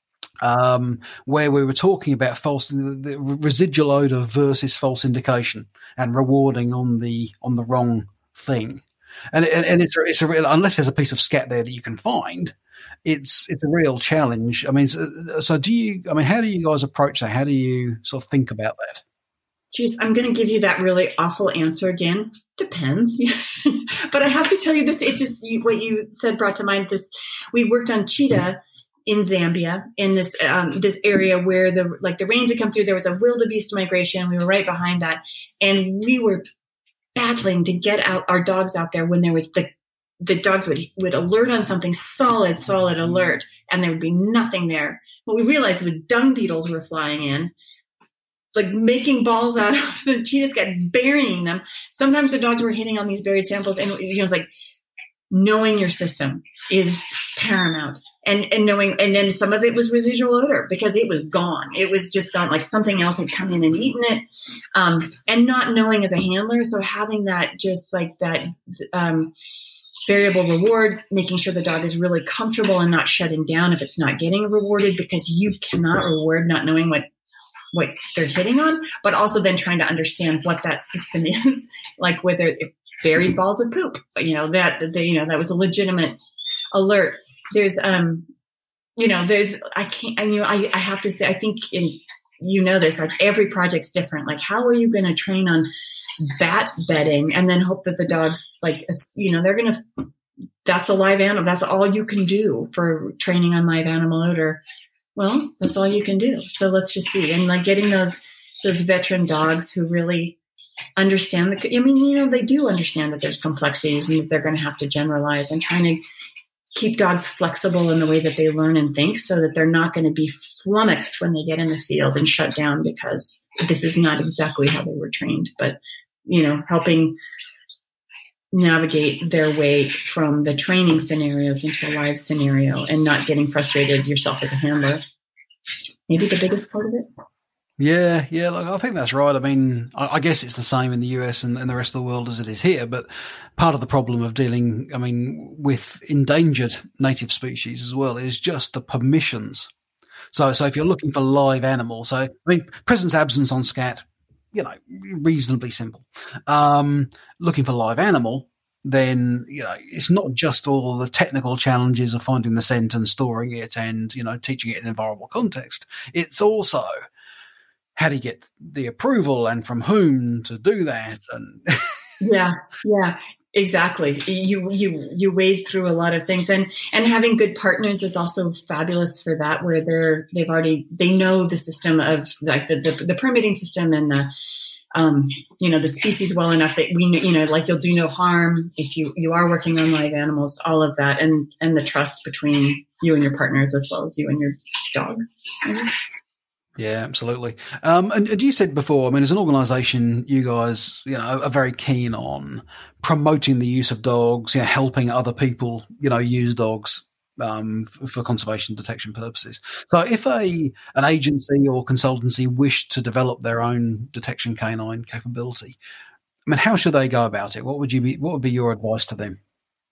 um, where we were talking about false the, the residual odor versus false indication and rewarding on the on the wrong thing. And, and, and it's, it's a real, unless there's a piece of SCAT there that you can find, it's it's a real challenge. I mean, so, so do you, I mean, how do you guys approach that? How do you sort of think about that? Geez, I'm going to give you that really awful answer again. Depends. But I have to tell you this, it just, you, what you said brought to mind this, we worked on cheetah in Zambia in this, um, this area where the, like the rains had come through, there was a wildebeest migration. We were right behind that. And we were battling to get out our dogs out there when there was the, the dogs would, would alert on something solid, solid alert, and there would be nothing there. What we realized was dung beetles were flying in, like making balls out of the cheetahs, kept burying them. Sometimes the dogs were hitting on these buried samples, and you know, it's like knowing your system is paramount, and and knowing, and then some of it was residual odor because it was gone. It was just gone, like something else had come in and eaten it, um, and not knowing as a handler. So having that, just like that um, variable reward, making sure the dog is really comfortable and not shutting down if it's not getting rewarded, because you cannot reward not knowing what. what they're hitting on, but also then trying to understand what that system is, like whether it buried balls of poop, you know, that, the, you know, that was a legitimate alert. There's, um, you know, there's, I can't, I, you know, I, I have to say, I think in, you know, this, like every project's different. Like, how are you going to train on bat bedding and then hope that the dogs, like, you know, they're going to, that's a live animal. That's all you can do for training on live animal odor. Well, that's all you can do. So let's just see. And like getting those those veteran dogs who really understand the, I mean, you know, they do understand that there's complexities and that they're going to have to generalize, and trying to keep dogs flexible in the way that they learn and think so that they're not going to be flummoxed when they get in the field and shut down because this is not exactly how they were trained. But, you know, helping navigate their way from the training scenarios into a live scenario and not getting frustrated yourself as a handler. Maybe the biggest part of it. Yeah, yeah, look, I think that's right. I mean, I, I guess it's the same in the U S and, and the rest of the world as it is here, but part of the problem of dealing, I mean, with endangered native species as well is just the permissions. So, so if you're looking for live animals, so, I mean, presence absence on SCAT, you know, reasonably simple. Um, looking for live animal, then, you know, it's not just all the technical challenges of finding the scent and storing it and, you know, teaching it in an environmental context. It's also how do you get the approval and from whom to do that? And yeah, yeah, exactly. You, you, you wade through a lot of things, and, and having good partners is also fabulous for that, where they're, they've already, they know the system of like the, the, the permitting system and the, um, you know, the species well enough that we, you know, like you'll do no harm if you, you are working on live animals, all of that. And, and the trust between you and your partners as well as you and your dog. I guess. Yeah, absolutely. Um, and, and you said before, I mean, as an organisation, you guys, you know, are very keen on promoting the use of dogs, you know, helping other people, you know, use dogs, um, f- for conservation detection purposes. So if a an agency or consultancy wished to develop their own detection canine capability, I mean, how should they go about it? What would you be? What would be your advice to them?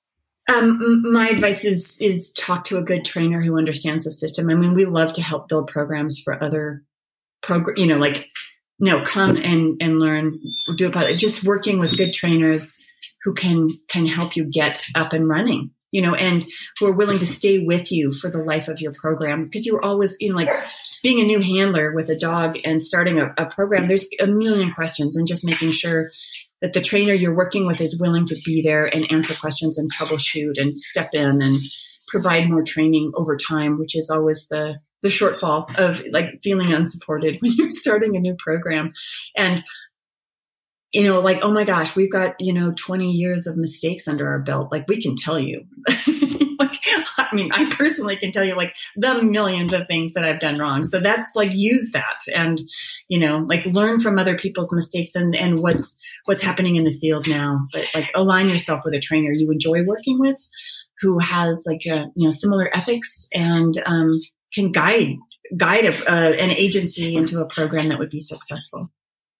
Um, my advice is is talk to a good trainer who understands the system. I mean, we love to help build programs for other program. You know, like no, come and and learn, do it. Just working with good trainers who can can help you get up and running. You know, and who are willing to stay with you for the life of your program, because you're always, you know, like being a new handler with a dog and starting a, a program, there's a million questions, and just making sure that the trainer you're working with is willing to be there and answer questions and troubleshoot and step in and provide more training over time, which is always the, the shortfall of like feeling unsupported when you're starting a new program. And you know, like, oh my gosh, we've got, you know, twenty years of mistakes under our belt. Like, we can tell you. Like, I mean, I personally can tell you like the millions of things that I've done wrong. So that's like, use that and, you know, like learn from other people's mistakes and, and what's, what's happening in the field now. But like align yourself with a trainer you enjoy working with, who has like, a, you know, similar ethics and um, can guide, guide a, uh, an agency into a program that would be successful.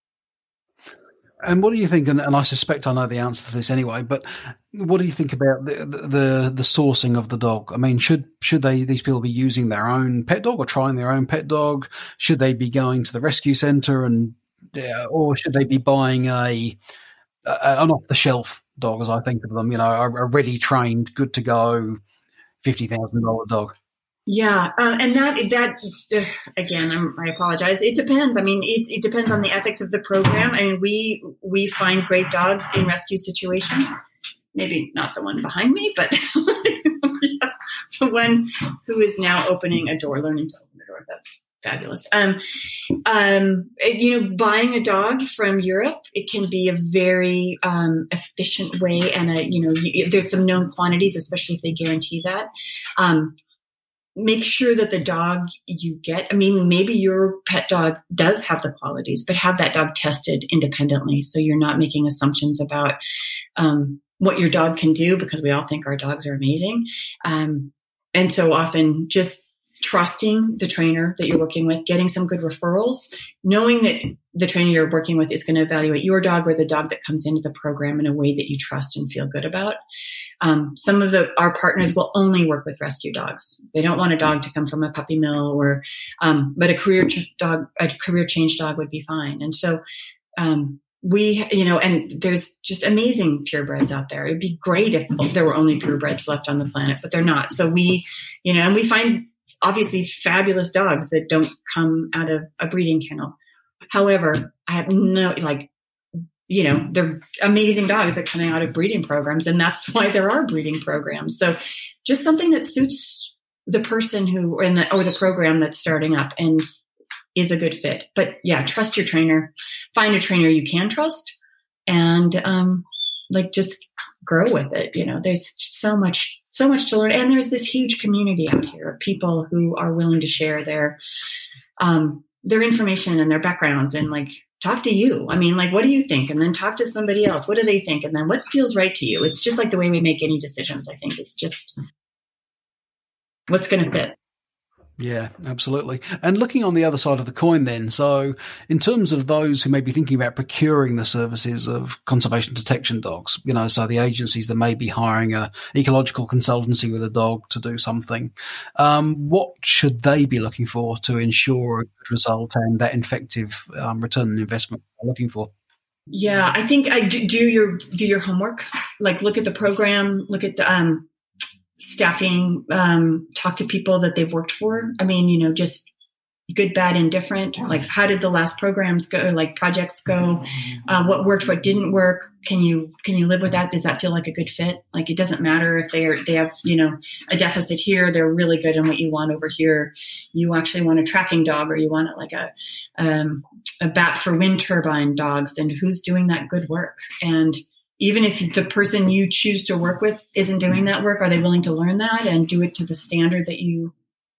And what do you think? And, and I suspect I know the answer to this anyway. But what do you think about the, the the sourcing of the dog? I mean, should should they these people be using their own pet dog or trying their own pet dog? Should they be going to the rescue centre and, uh, or should they be buying a, a an off the shelf dog, as I think of them? You know, a, a ready trained, good to go, fifty thousand dollar dog. Yeah, uh, and that that uh, again, I'm, I apologize. It depends. I mean, it, it depends on the ethics of the program. I mean, we we find great dogs in rescue situations. Maybe not the one behind me, but yeah, the one who is now opening a door, learning to open the door. That's fabulous. Um, um, you know, buying a dog from Europe, it can be a very um, efficient way, and a you know, you, there's some known quantities, especially if they guarantee that. Um, Make sure that the dog you get, I mean, maybe your pet dog does have the qualities, but have that dog tested independently. So you're not making assumptions about um, what your dog can do, because we all think our dogs are amazing. Um, and so often just trusting the trainer that you're working with, getting some good referrals, knowing that the trainer you're working with is going to evaluate your dog or the dog that comes into the program in a way that you trust and feel good about. Um, some of the, our partners will only work with rescue dogs. They don't want a dog to come from a puppy mill or, um, but a career ch- dog, a career change dog would be fine. And so, um, we, you know, and there's just amazing purebreds out there. It'd be great if there were only purebreds left on the planet, but they're not. So we, you know, and we find obviously fabulous dogs that don't come out of a breeding kennel. However, I have no, like, you know, they're amazing dogs that come out of breeding programs, and that's why there are breeding programs. So just something that suits the person who, in the, or the program that's starting up and is a good fit. But yeah, trust your trainer, find a trainer you can trust, and um, like just grow with it. You know, there's so much, so much to learn. And there's this huge community out here of people who are willing to share their, um, their information and their backgrounds, and like, talk to you. I mean, like, what do you think? And then talk to somebody else. What do they think? And then what feels right to you? It's just like the way we make any decisions. I think it's just what's going to fit. Yeah, absolutely. And looking on the other side of the coin then, so in terms of those who may be thinking about procuring the services of conservation detection dogs, you know, so the agencies that may be hiring a ecological consultancy with a dog to do something, um, what should they be looking for to ensure a good result and that effective um, return on investment they're looking for? Yeah, I think I do, do your do your homework. Like, look at the program, look at the um, staffing, um, talk to people that they've worked for. I mean, you know, just good, bad, indifferent. Like, how did the last programs go? Like, projects go? Uh, what worked? What didn't work? Can you can you live with that? Does that feel like a good fit? Like, it doesn't matter if they are they have you know a deficit here. They're really good in what you want over here. You actually want a tracking dog, or you want like a um, a bat for wind turbine dogs, and who's doing that good work? And even if the person you choose to work with isn't doing that work, are they willing to learn that and do it to the standard that you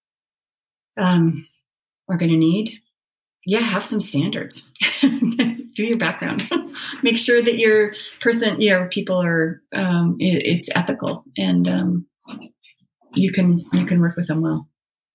um, are going to need? Yeah, have some standards. Do your background. Make sure that your person, your people are, um, it, it's ethical. And um, you can you can work with them well.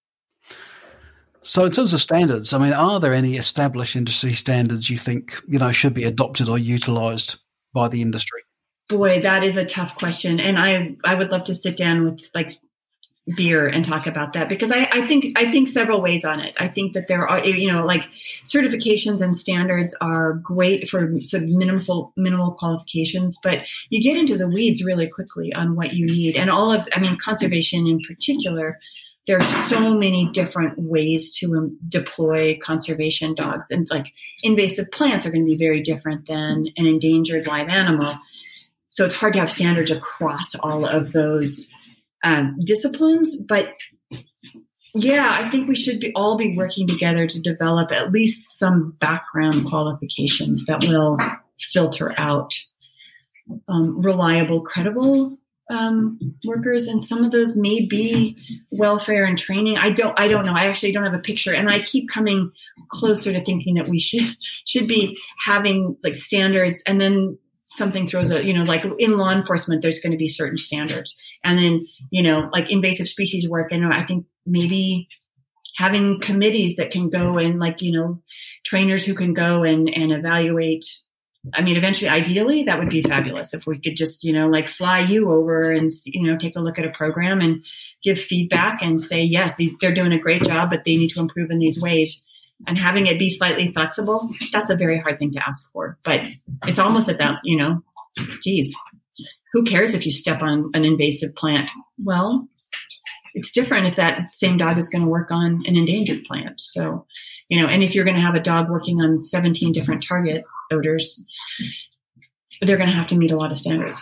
So in terms of standards, I mean, are there any established industry standards you think, you know, should be adopted or utilized by the industry? Boy, that is a tough question. And I, I would love to sit down with like beer and talk about that, because I, I think I think several ways on it. I think that there are, you know, like certifications and standards are great for sort of minimal minimal qualifications, but you get into the weeds really quickly on what you need. And all of, I mean, conservation in particular, there are so many different ways to um, deploy conservation dogs, and like invasive plants are going to be very different than an endangered live animal. So it's hard to have standards across all of those Um, disciplines, but yeah, I think we should be all be working together to develop at least some background qualifications that will filter out um, reliable, credible um, workers, and some of those may be welfare and training. I don't, I don't know. I actually don't have a picture, and I keep coming closer to thinking that we should should be having like standards, and then something throws a, you know, like in law enforcement, there's going to be certain standards. And then, you know, like invasive species work, and I think maybe having committees that can go and like, you know, trainers who can go and, and evaluate. I mean, eventually, ideally, that would be fabulous if we could just, you know, like fly you over and, you know, take a look at a program and give feedback and say, yes, they're doing a great job, but they need to improve in these ways. And having it be slightly flexible, that's a very hard thing to ask for. But it's almost at that, you know, geez, who cares if you step on an invasive plant? Well, it's different if that same dog is going to work on an endangered plant. So, you know, and if you're going to have a dog working on seventeen different target odors, they're going to have to meet a lot of standards.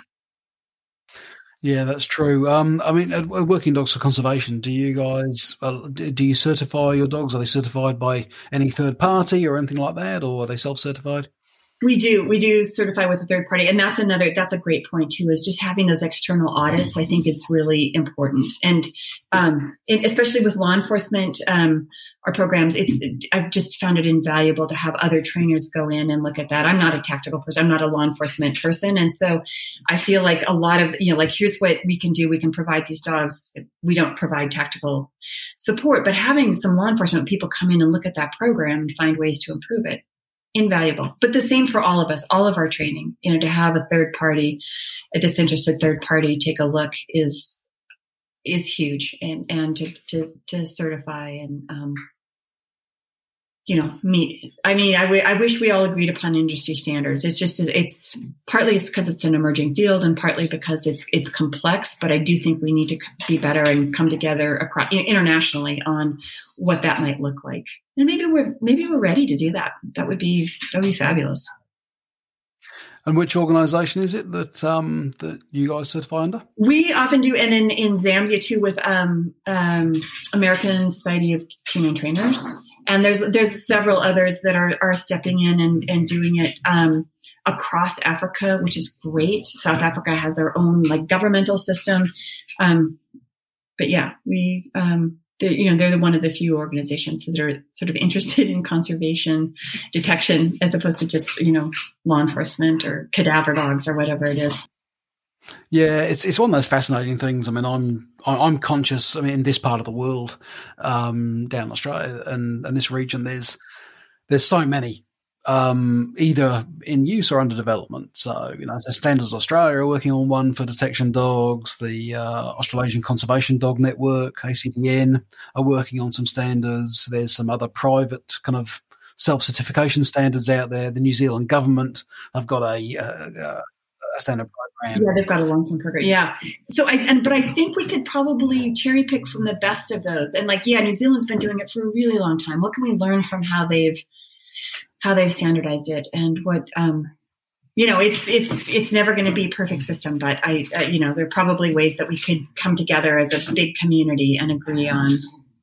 Yeah, that's true. Um, I mean, at Working Dogs for Conservation, do you guys, uh, do you certify your dogs? Are they certified by any third party or anything like that, or are they self-certified? We do. We do certify with a third party. And that's another, that's a great point too, is just having those external audits, I think is really important. And, um, it, especially with law enforcement, um, our programs, it's, I've just found it invaluable to have other trainers go in and look at that. I'm not a tactical person. I'm not a law enforcement person. And so I feel like a lot of, you know, like, here's what we can do. We can provide these dogs. We don't provide tactical support, but having some law enforcement people come in and look at that program and find ways to improve it. Invaluable. But the same for all of us, all of our training, you know, to have a third party, a disinterested third party take a look is, is huge. And, and to, to, to certify and, um, you know, meet, I mean, I, w- I wish we all agreed upon industry standards. It's just, it's partly it's because it's an emerging field and partly because it's, it's complex, but I do think we need to be better and come together across internationally on what that might look like. And maybe we're, maybe we're ready to do that. That would be, that would be fabulous. And which organization is it that, um, that you guys certify under? We often do, and in, in Zambia too, with, um, um, American Society of Canine Trainers. And there's there's several others that are, are stepping in and, and doing it um, across Africa, which is great. South Africa has their own like governmental system, um, but yeah, we um, you know they're the, one of the few organizations that are sort of interested in conservation detection as opposed to just you know law enforcement or cadaver dogs or whatever it is. Yeah, it's it's one of those fascinating things. I mean, I'm I'm conscious. I mean, in this part of the world, um, down in Australia and, and this region, there's there's so many um, either in use or under development. So, you know, so Standards Australia are working on one for detection dogs. The uh, Australasian Conservation Dog Network, A C D N, are working on some standards. There's some other private kind of self-certification standards out there. The New Zealand government have got a, a, a standard program. Yeah, they've got a long-term program. Yeah. So I, and, but I think we could probably cherry pick from the best of those. And like, yeah, New Zealand's been doing it for a really long time. What can we learn from how they've, how they've standardized it and what, um, you know, it's, it's, it's never going to be a perfect system, but I, uh, you know, there are probably ways that we could come together as a big community and agree on.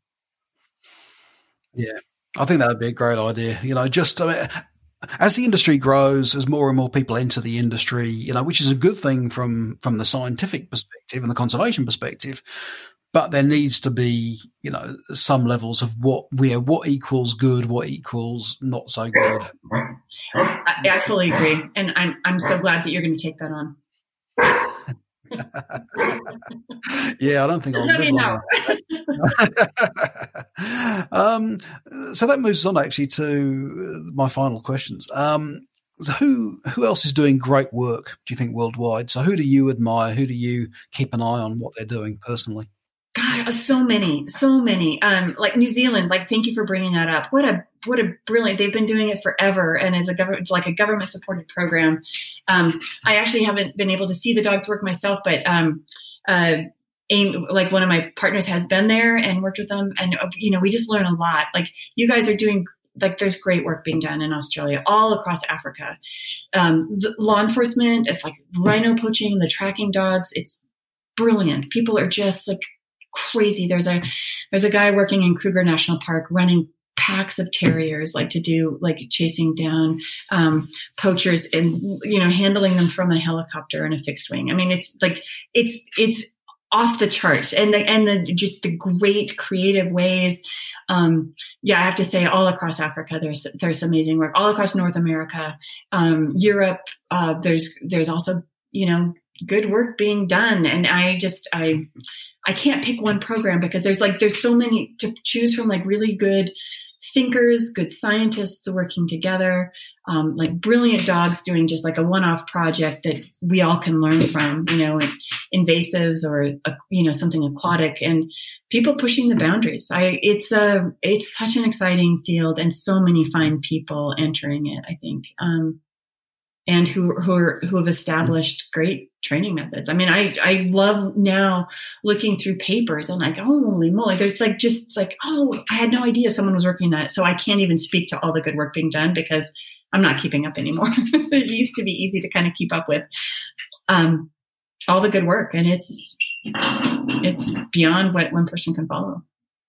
Yeah. I think that would be a great idea. You know, just, I mean, as the industry grows, as more and more people enter the industry, you know, which is a good thing from, from the scientific perspective and the conservation perspective, but there needs to be, you know, some levels of what we are, what equals good, what equals not so good. I, I fully agree. And I'm, I'm so glad that you're going to take that on. Yeah, I don't think I'll Let live me know. um, so that moves on actually to my final questions. Um, so who who else is doing great work, do you think, worldwide? So who do you admire? Who do you keep an eye on what they're doing personally? God, so many, so many. Um, like New Zealand, like, thank you for bringing that up. What a, what a brilliant, they've been doing it forever. And as a government, like a government supported program. Um, I actually haven't been able to see the dogs work myself, but, um, uh, Aim, like one of my partners has been there and worked with them. And, you know, we just learn a lot. Like, you guys are doing, like, there's great work being done in Australia, all across Africa. Um, the law enforcement, it's like rhino poaching, the tracking dogs. It's brilliant. People are just like crazy. There's a, there's a guy working in Kruger National Park running packs of terriers, like to do like chasing down um, poachers and, you know, handling them from a helicopter and a fixed wing. I mean, it's like, it's, it's off the charts, and the, and the, just the great creative ways. Um, yeah, I have to say all across Africa, there's, there's amazing work all across North America, um, Europe. Uh, there's, there's also, you know, good work being done. And I just, I, I can't pick one program because there's like, there's so many to choose from, like really good thinkers, good scientists working together, um, like brilliant dogs doing just like a one-off project that we all can learn from, you know, invasives or, a, you know, something aquatic, and people pushing the boundaries. I, it's a, it's such an exciting field and so many fine people entering it, I think. Um, and who, who are, who have established great training methods. I mean, I, I love now looking through papers and like, holy moly, there's like, just like, oh, I had no idea someone was working on it. So I can't even speak to all the good work being done because I'm not keeping up anymore. It used to be easy to kind of keep up with, um, all the good work, and it's, it's beyond what one person can follow.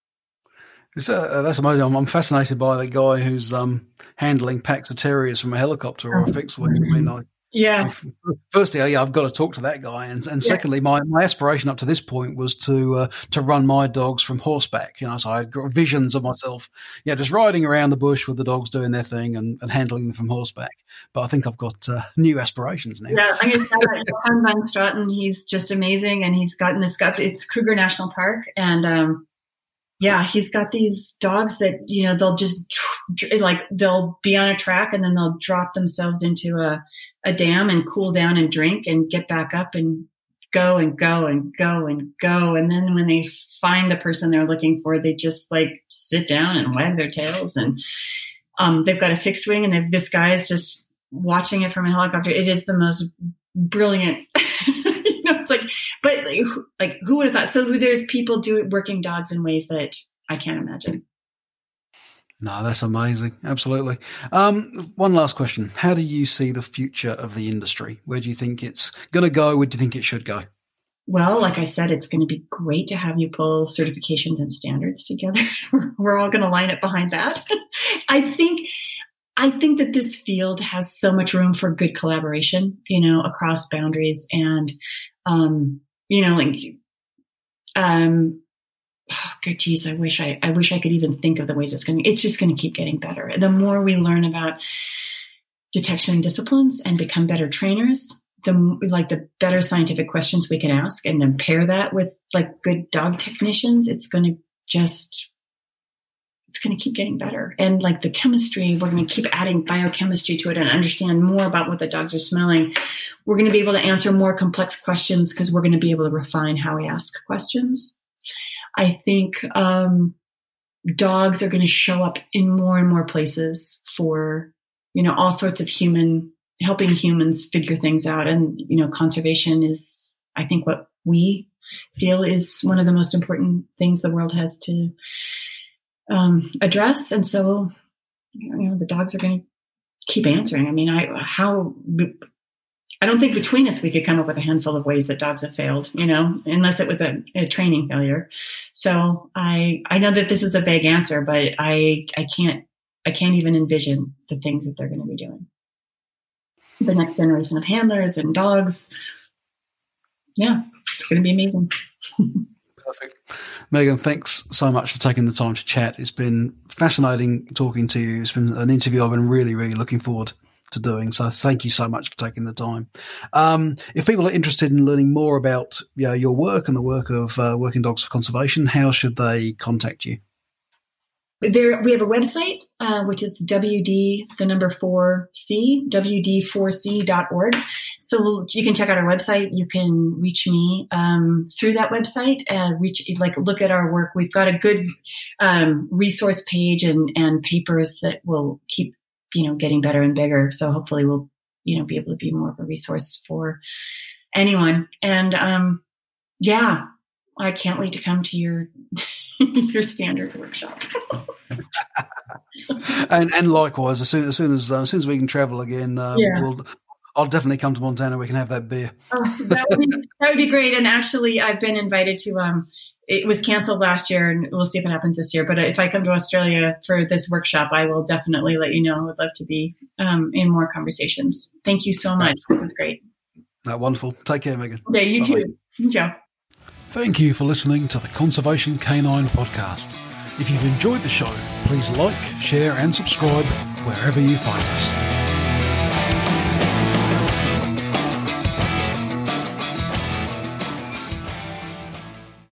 It's, uh, that's amazing. I'm, I'm fascinated by the guy who's um, handling packs of terriers from a helicopter or a fixed wing. I mean, I, yeah. I, firstly, yeah, I've got to talk to that guy, and, and yeah. secondly, my, my aspiration up to this point was to uh, to run my dogs from horseback. You know, so I had got visions of myself, yeah, just riding around the bush with the dogs doing their thing and, and handling them from horseback. But I think I've got uh, new aspirations now. Yeah, I'm going to say Johan van Straten, he's just amazing, and he's gotten this guy. It's Kruger National Park, and um, yeah, he's got these dogs that, you know, they'll just like, they'll be on a track and then they'll drop themselves into a, a dam and cool down and drink and get back up and go and go and go and go. And then when they find the person they're looking for, they just like sit down and wag their tails. And um, they've got a fixed wing, and they've, this guy is just watching it from a helicopter. It is the most brilliant. It's like, but like, like, who would have thought? So there's people doing working dogs in ways that I can't imagine. No, that's amazing. Absolutely. Um, one last question. How do you see the future of the industry? Where do you think it's going to go? Where do you think it should go? Well, like I said, it's going to be great to have you pull certifications and standards together. We're all going to line up behind that. I think, I think that this field has so much room for good collaboration, you know, across boundaries. And, um, you know, like, um, oh, good geez, I wish I, I wish I could even think of the ways it's going to, it's just going to keep getting better. The more we learn about detection and disciplines and become better trainers, the like the better scientific questions we can ask, and then pair that with like good dog technicians, it's going to just, it's going to keep getting better. And like the chemistry, we're going to keep adding biochemistry to it and understand more about what the dogs are smelling. We're going to be able to answer more complex questions because we're going to be able to refine how we ask questions. I think um, dogs are going to show up in more and more places for, you know, all sorts of human, helping humans figure things out. And, you know, conservation is, I think, what we feel is one of the most important things the world has to Um, address. And so, you know, the dogs are going to keep answering. I mean, I, how, I don't think between us, we could come up with a handful of ways that dogs have failed, you know, unless it was a, a training failure. So I, I know that this is a vague answer, but I, I can't, I can't even envision the things that they're going to be doing. The next generation of handlers and dogs. Yeah, it's going to be amazing. Perfect. Megan, thanks so much for taking the time to chat. It's been fascinating talking to you. It's been an interview I've been really, really looking forward to doing. So thank you so much for taking the time. Um, if people are interested in learning more about you know, your work and the work of uh, Working Dogs for Conservation, how should they contact you? There, we have a website, uh, which is W D, the number four C, W D four C dot org. So we'll, you can check out our website. You can reach me um, through that website and reach, like, look at our work. We've got a good um, resource page and, and papers that will keep, you know, getting better and bigger. So hopefully we'll, you know, be able to be more of a resource for anyone. And um, yeah, I can't wait to come to your your standards workshop. and and likewise, as soon as soon as, uh, as soon as we can travel again, uh, yeah. we'll, I'll definitely come to Montana. We can have that beer. Oh, that would be, that would be great. And actually, I've been invited to. Um, it was canceled last year, and we'll see if it happens this year. But if I come to Australia for this workshop, I will definitely let you know. I would love to be um, in more conversations. Thank you so much. This is great. No, wonderful. Take care, Megan. Yeah, you Bye-bye. too. Ciao. Thank you for listening to the Conservation Canine Podcast. If you've enjoyed the show, please like, share and subscribe wherever you find us.